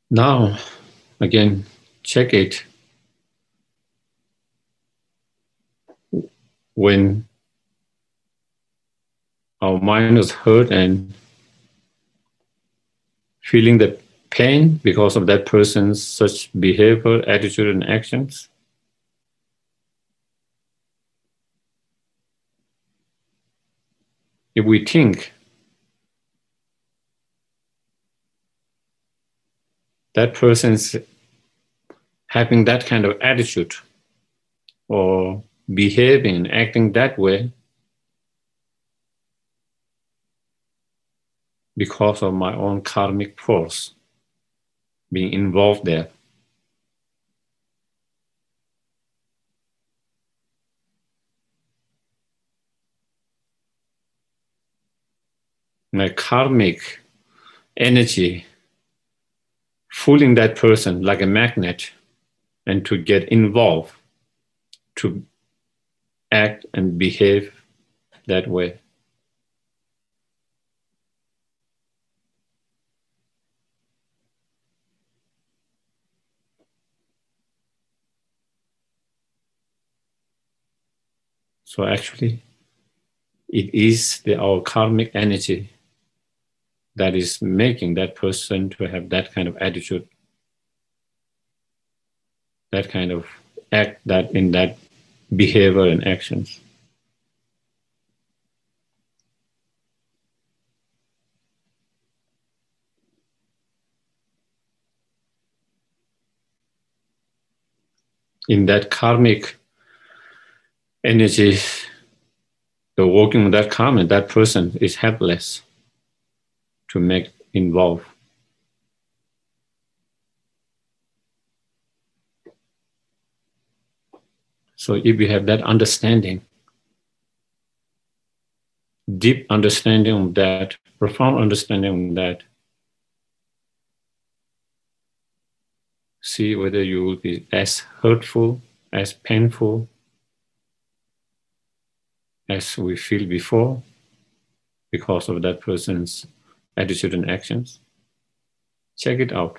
S1: Now, again, check it when our mind is hurt and feeling the pain because of that person's such behavior, attitude, and actions. If we think that person's having that kind of attitude or behaving and acting that way because of my own karmic force being involved there, my karmic energy pulling that person like a magnet and to get involved, to act and behave that way. So actually, it is our karmic energy that is making that person to have that kind of attitude, that kind of act, that in that behavior and actions. In that karmic energy, the working with that karma, that person is helpless to make involved. So if we have that understanding, deep understanding of that, profound understanding of that, see whether you will be as hurtful, as painful as we feel before because of that person's attitude and actions. Check it out.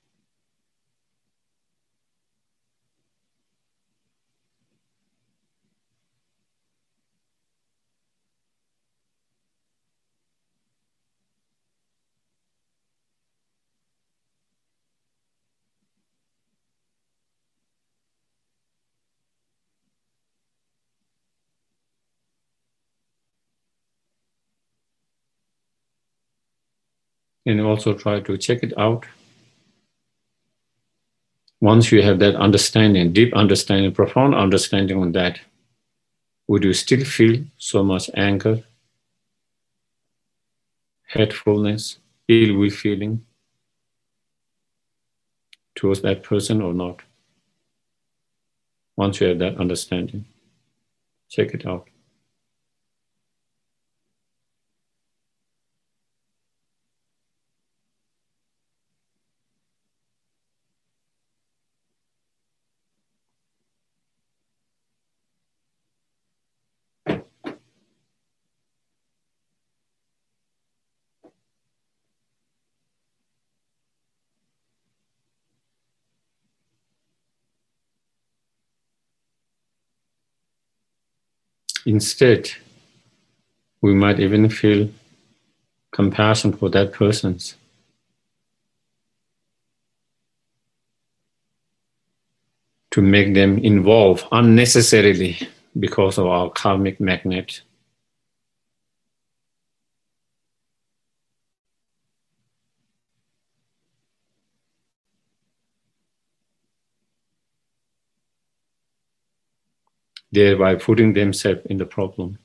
S1: And also try to check it out. Once you have that understanding, deep understanding, profound understanding on that, would you still feel so much anger, hatefulness, ill will feeling towards that person or not? Once you have that understanding, check it out. Instead, we might even feel compassion for that person, to make them involve unnecessarily because of our karmic magnet. Thereby putting themselves in the problem.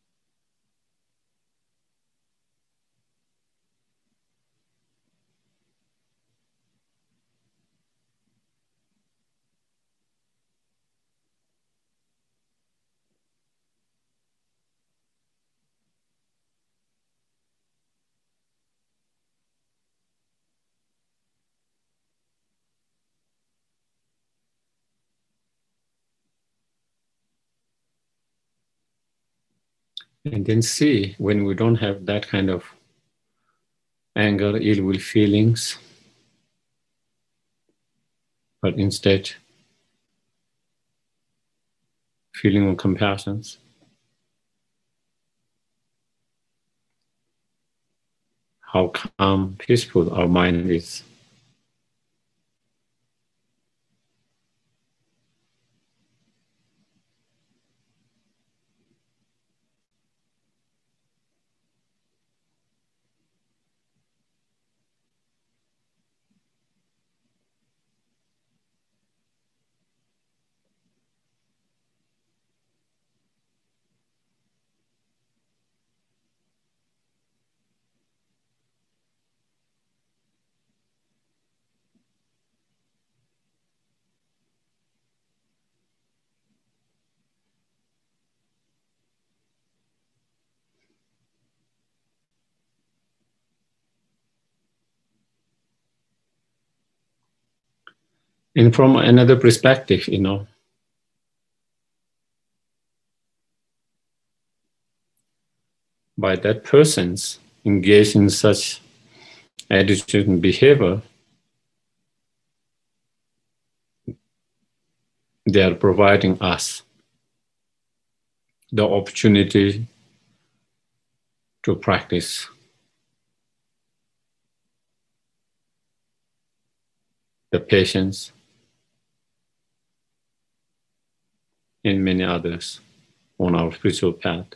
S1: And then see when we don't have that kind of anger, ill will feelings, but instead feeling of compassion, how calm, peaceful our mind is. And from another perspective, by that person's engaged in such attitude and behavior, they are providing us the opportunity to practice the patience and many others on our spiritual path.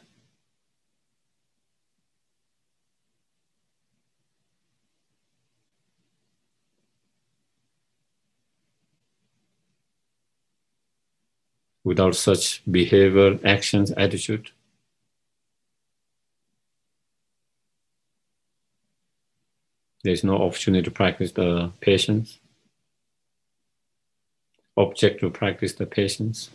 S1: Without such behavior, actions, attitude, there's no opportunity to practice the patience, object to practice the patience.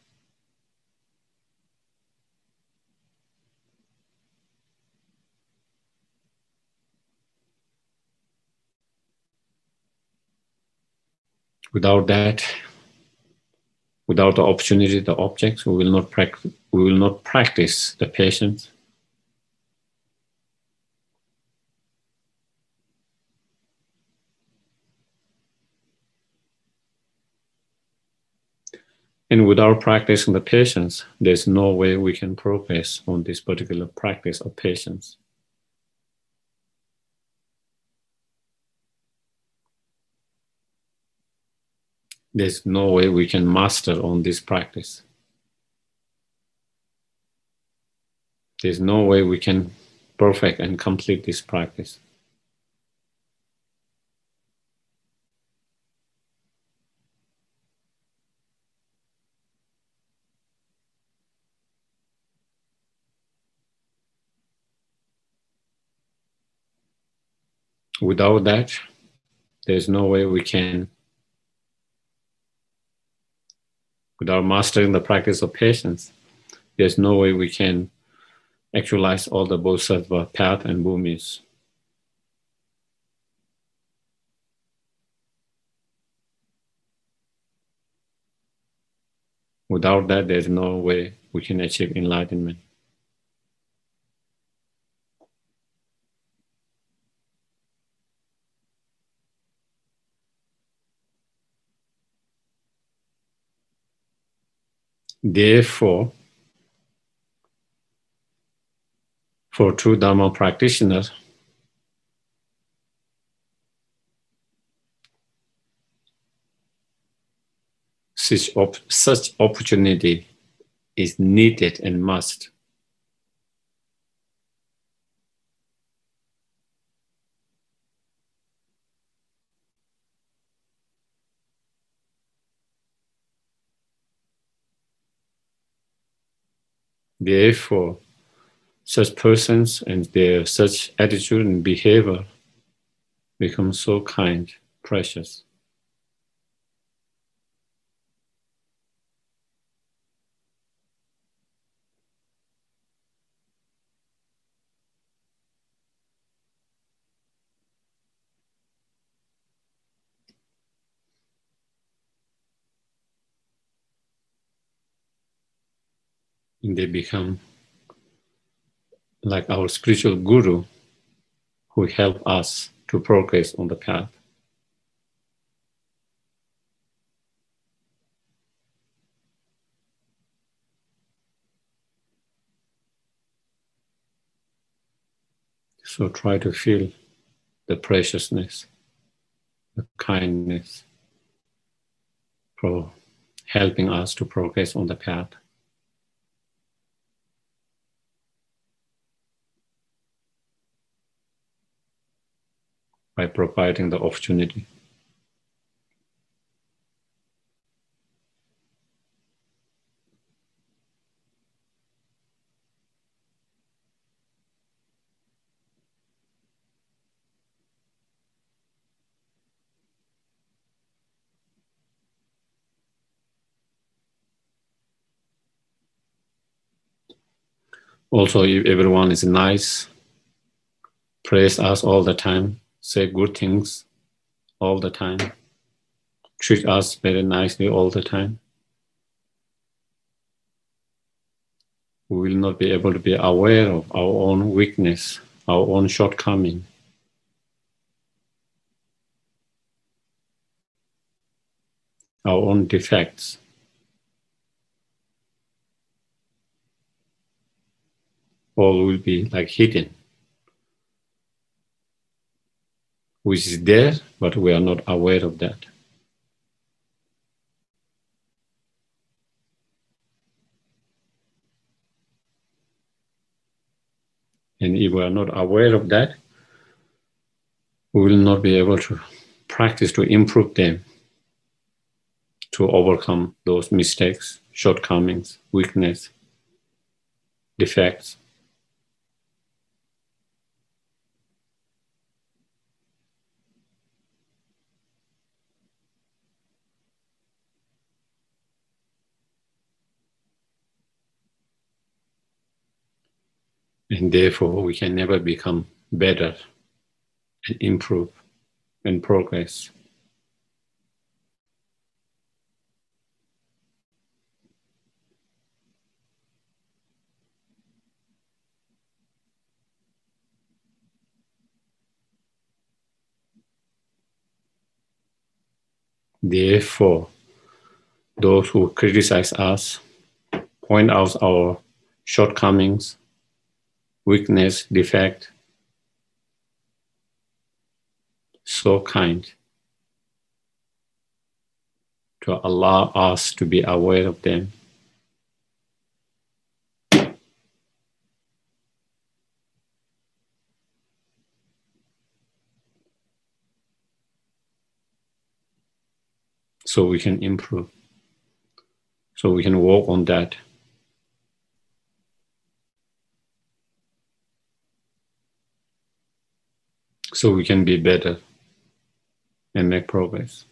S1: Without that, without the opportunity, the objects, we will not practice the patience. And without practicing the patience, there's no way we can progress on this particular practice of patience. There's no way we can master on this practice. There's no way we can perfect and complete this practice. Without that, there's no way we can, without mastering the practice of patience, there's no way we can actualize all the Bodhisattva path and bhumis. Without that, there's no way we can achieve enlightenment. Therefore, for true Dharma practitioners, such opportunity is needed and must. Therefore, such persons and their such attitude and behavior become so kind, precious. And they become like our spiritual guru who help us to progress on the path. So try to feel the preciousness, the kindness for helping us to progress on the path. By providing the opportunity. Also, if everyone is nice, praise us all the time, say good things all the time, treat us very nicely all the time, we will not be able to be aware of our own weakness, our own shortcoming. Our own defects. All will be like hidden, which is there, but we are not aware of that. And if we are not aware of that, we will not be able to practice to improve them, to overcome those mistakes, shortcomings, weakness, defects. And therefore, we can never become better and improve and progress. Therefore, those who criticize us, point out our shortcomings, weakness, defect, so kind to allow us to be aware of them. So we can improve. So we can work on that. So we can be better and make progress.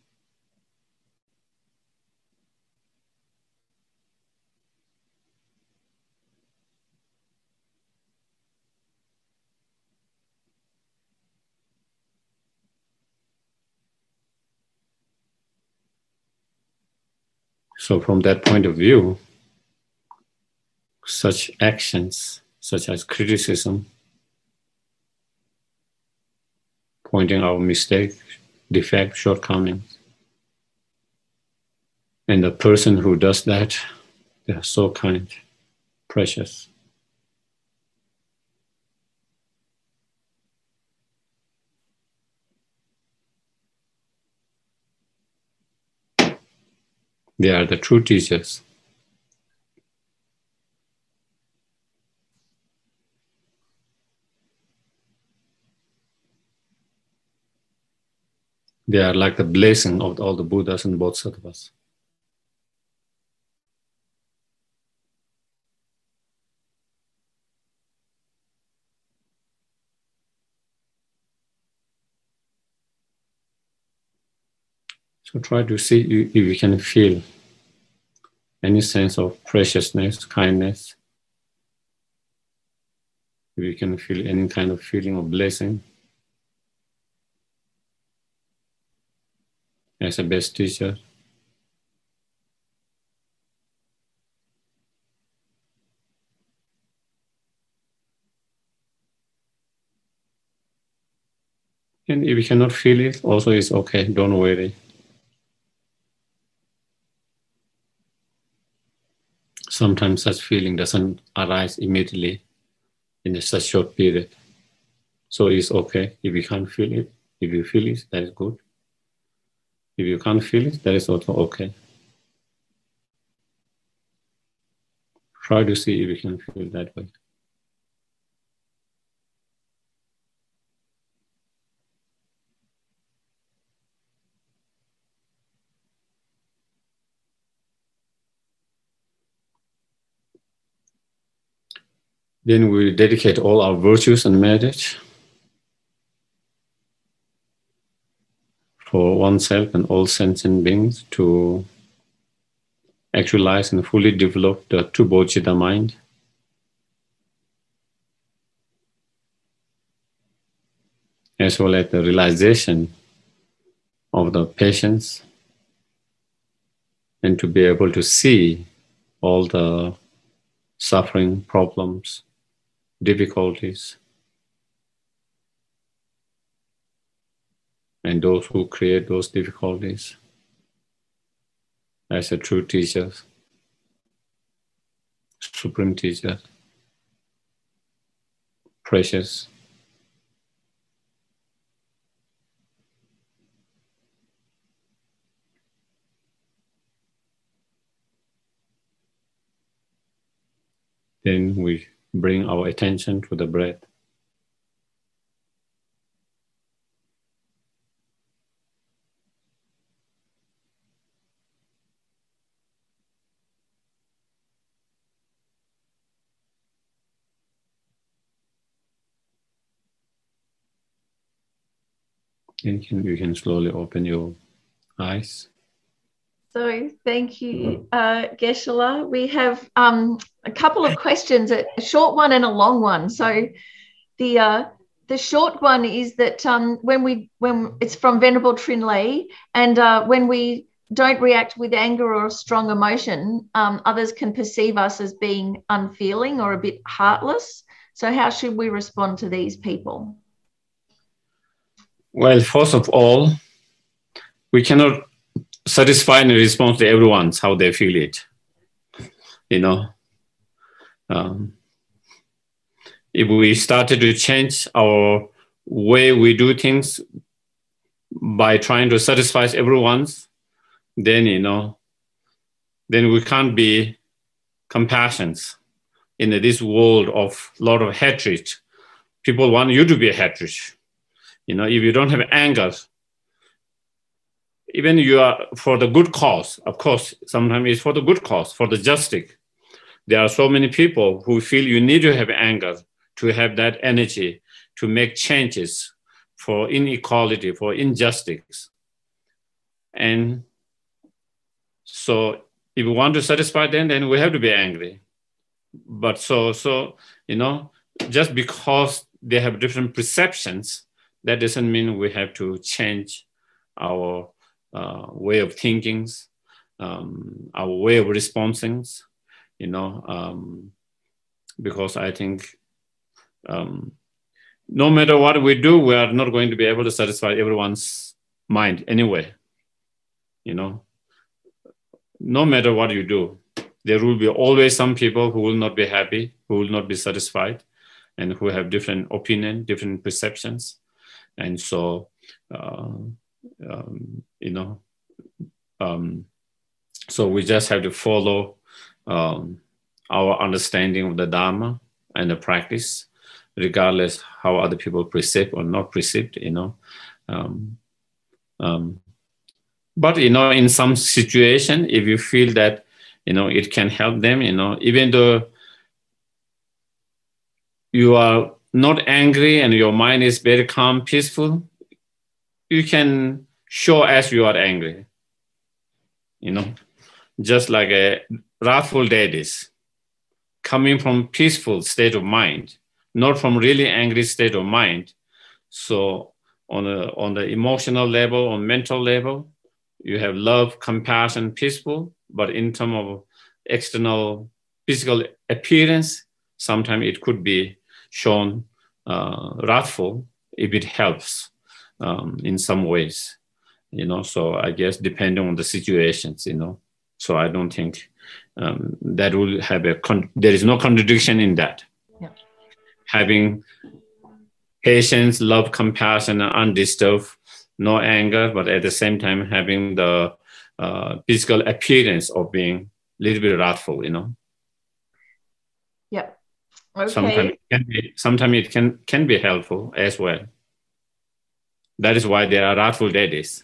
S1: So from that point of view, such actions, such as criticism, pointing out mistakes, defects, shortcomings, and the person who does that, they are so kind, precious. They are the true teachers. They are like the blessing of all the Buddhas and Bodhisattvas. So try to see if you can feel any sense of preciousness, kindness. If you can feel any kind of feeling of blessing as a best teacher. And if you cannot feel it, also it's okay, don't worry. Sometimes such feeling doesn't arise immediately in such short period. So it's okay if you can't feel it. If you feel it, that is good. If you can't feel it, that is also okay. Try to see if you can feel that way. Then we dedicate all our virtues and merits for oneself and all sentient beings to actualize and fully develop the two bodhicitta mind. As well as the realization of the patience, and to be able to see all the suffering, problems, difficulties, and those who create those difficulties as a true teacher, supreme teacher, precious. Then we bring our attention to the breath. And you can slowly open your eyes.
S2: So thank you, Geshe-la. We have a couple of questions, a short one and a long one. So the short one is that when it's from Venerable Trinley, and when we don't react with anger or a strong emotion, others can perceive us as being unfeeling or a bit heartless. So how should we respond to these people?
S1: Well, first of all, we cannot satisfy and respond to everyone's how they feel it. You know, if we started to change our way we do things by trying to satisfy everyone's, then, then we can't be compassionate in this world of a lot of hatred. People want you to be hatred. If you don't have anger, even you are for the good cause, of course, sometimes it's for the good cause, for the justice. There are so many people who feel you need to have anger, to have that energy, to make changes for inequality, for injustice. And so if we want to satisfy them, then we have to be angry. But so just because they have different perceptions, that doesn't mean we have to change our way of thinking, our way of responding, because I think no matter what we do, we are not going to be able to satisfy everyone's mind anyway. No matter what you do, there will be always some people who will not be happy, who will not be satisfied, and who have different opinion, different perceptions. And so, so we just have to follow our understanding of the Dharma and the practice, regardless how other people perceive or not perceive, But, in some situation, if you feel that, it can help them, even though you are not angry and your mind is very calm, peaceful, you can show as you are angry, just like a wrathful daddies coming from peaceful state of mind, not from really angry state of mind. So on the emotional level, on mental level, you have love, compassion, peaceful, but in terms of external physical appearance, sometimes it could be shown wrathful if it helps in some ways, so I guess depending on the situations, so I don't think that will have there is no contradiction in that.
S2: Yeah.
S1: Having patience, love, compassion, and undisturbed, no anger, but at the same time having the physical appearance of being a little bit wrathful,
S2: Yep. Okay.
S1: Sometimes it can be helpful as well. That is why there are wrathful daddies.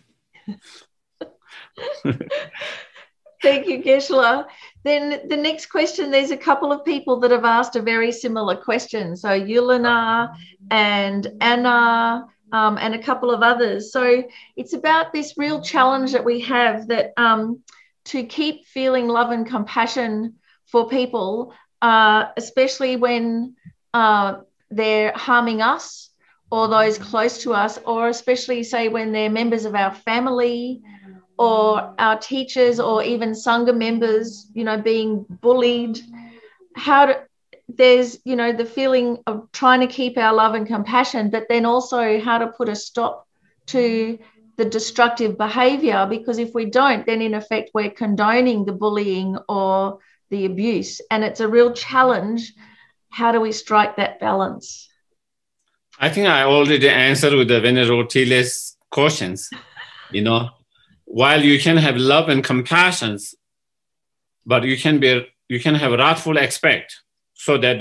S2: Thank you, Geshe-la. Then the next question, there's a couple of people that have asked a very similar question. So Yulina and Anna and a couple of others. So it's about this real challenge that we have that to keep feeling love and compassion for people, especially when they're harming us or those close to us, or especially, say, when they're members of our family or our teachers or even Sangha members, being bullied. There's, the feeling of trying to keep our love and compassion, but then also how to put a stop to the destructive behavior, because if we don't, then in effect, we're condoning the bullying or the abuse. And it's a real challenge. How do we strike that balance?
S1: I think I already answered with the Venerable Thiele's questions, While you can have love and compassion, but you can have wrathful aspect, so that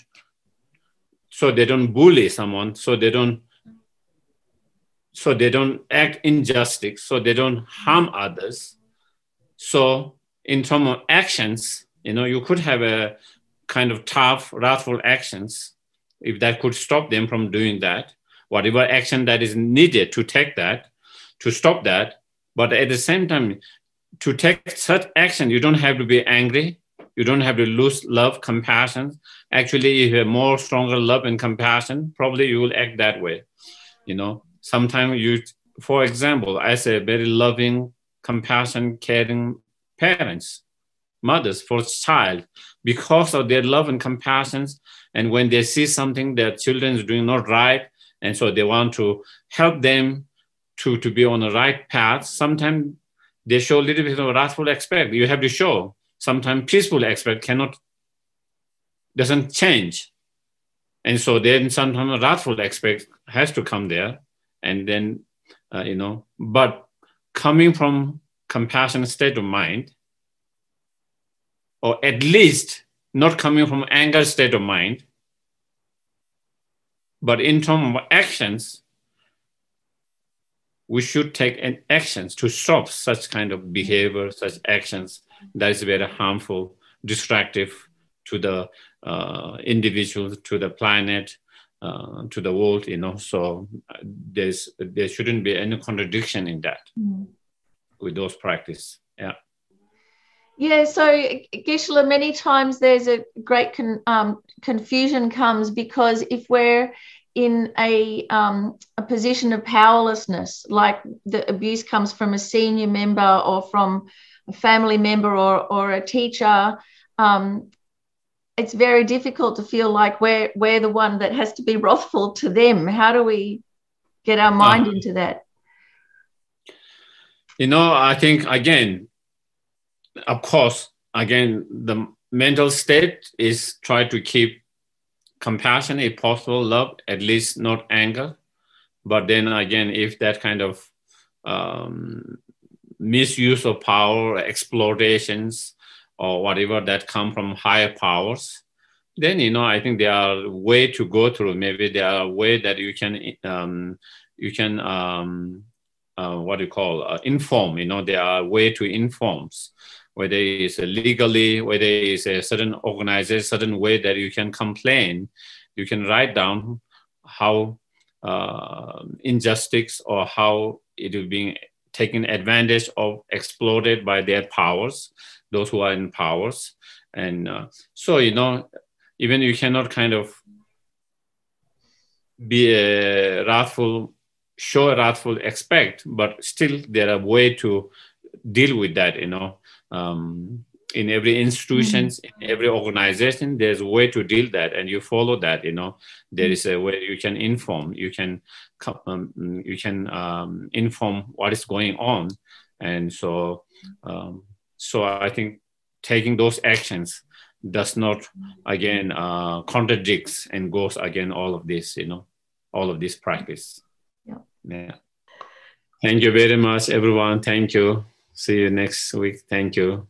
S1: they don't bully someone, so they don't act injustice, so they don't harm others. So in terms of actions, you could have a kind of tough, wrathful actions, if that could stop them from doing that, whatever action that is needed to take that, to stop that. But at the same time, to take such action, you don't have to be angry. You don't have to lose love, compassion. Actually, if you have more stronger love and compassion, probably you will act that way. Sometimes for example, as a very loving, compassion, caring parents, mothers for child, because of their love and compassion, and when they see something that children is doing not right, and so they want to help them to be on the right path, sometimes they show a little bit of wrathful aspect. You have to show. Sometimes peaceful aspect doesn't change. And so then sometimes a wrathful aspect has to come there. And then, but coming from compassionate state of mind, or at least not coming from anger state of mind, but in terms of actions, we should take actions to stop such kind of behavior, such actions that is very harmful, destructive to the individual, to the planet, to the world, So there shouldn't be any contradiction in that with those practices. Yeah.
S2: Yeah, so Geshe-la, many times there's a great confusion comes because if we're in a position of powerlessness, like the abuse comes from a senior member or from a family member or a teacher, it's very difficult to feel like we're the one that has to be wrathful to them. How do we get our mind into that?
S1: I think, again, of course, the mental state is try to keep compassion, if possible, love, at least not anger. But then again, if that kind of misuse of power, exploitations, or whatever that come from higher powers, then, I think there are way to go through. Maybe there are way that you can inform, there are way to inform, whether it's legally, whether it's a certain organization, certain way that you can complain, you can write down how injustice or how it is being taken advantage of, exploited by their powers, those who are in powers. And so, even you cannot kind of be a wrathful, show a wrathful aspect, but still there are way to deal with that, in every institutions, in every organization, there's a way to deal that, and you follow that. There is a way you can inform. You can inform what is going on, and so I think taking those actions does not again contradicts and goes again all of this. all of this practice.
S2: Yeah.
S1: Yeah. Thank you very much, everyone. Thank you. See you next week. Thank you.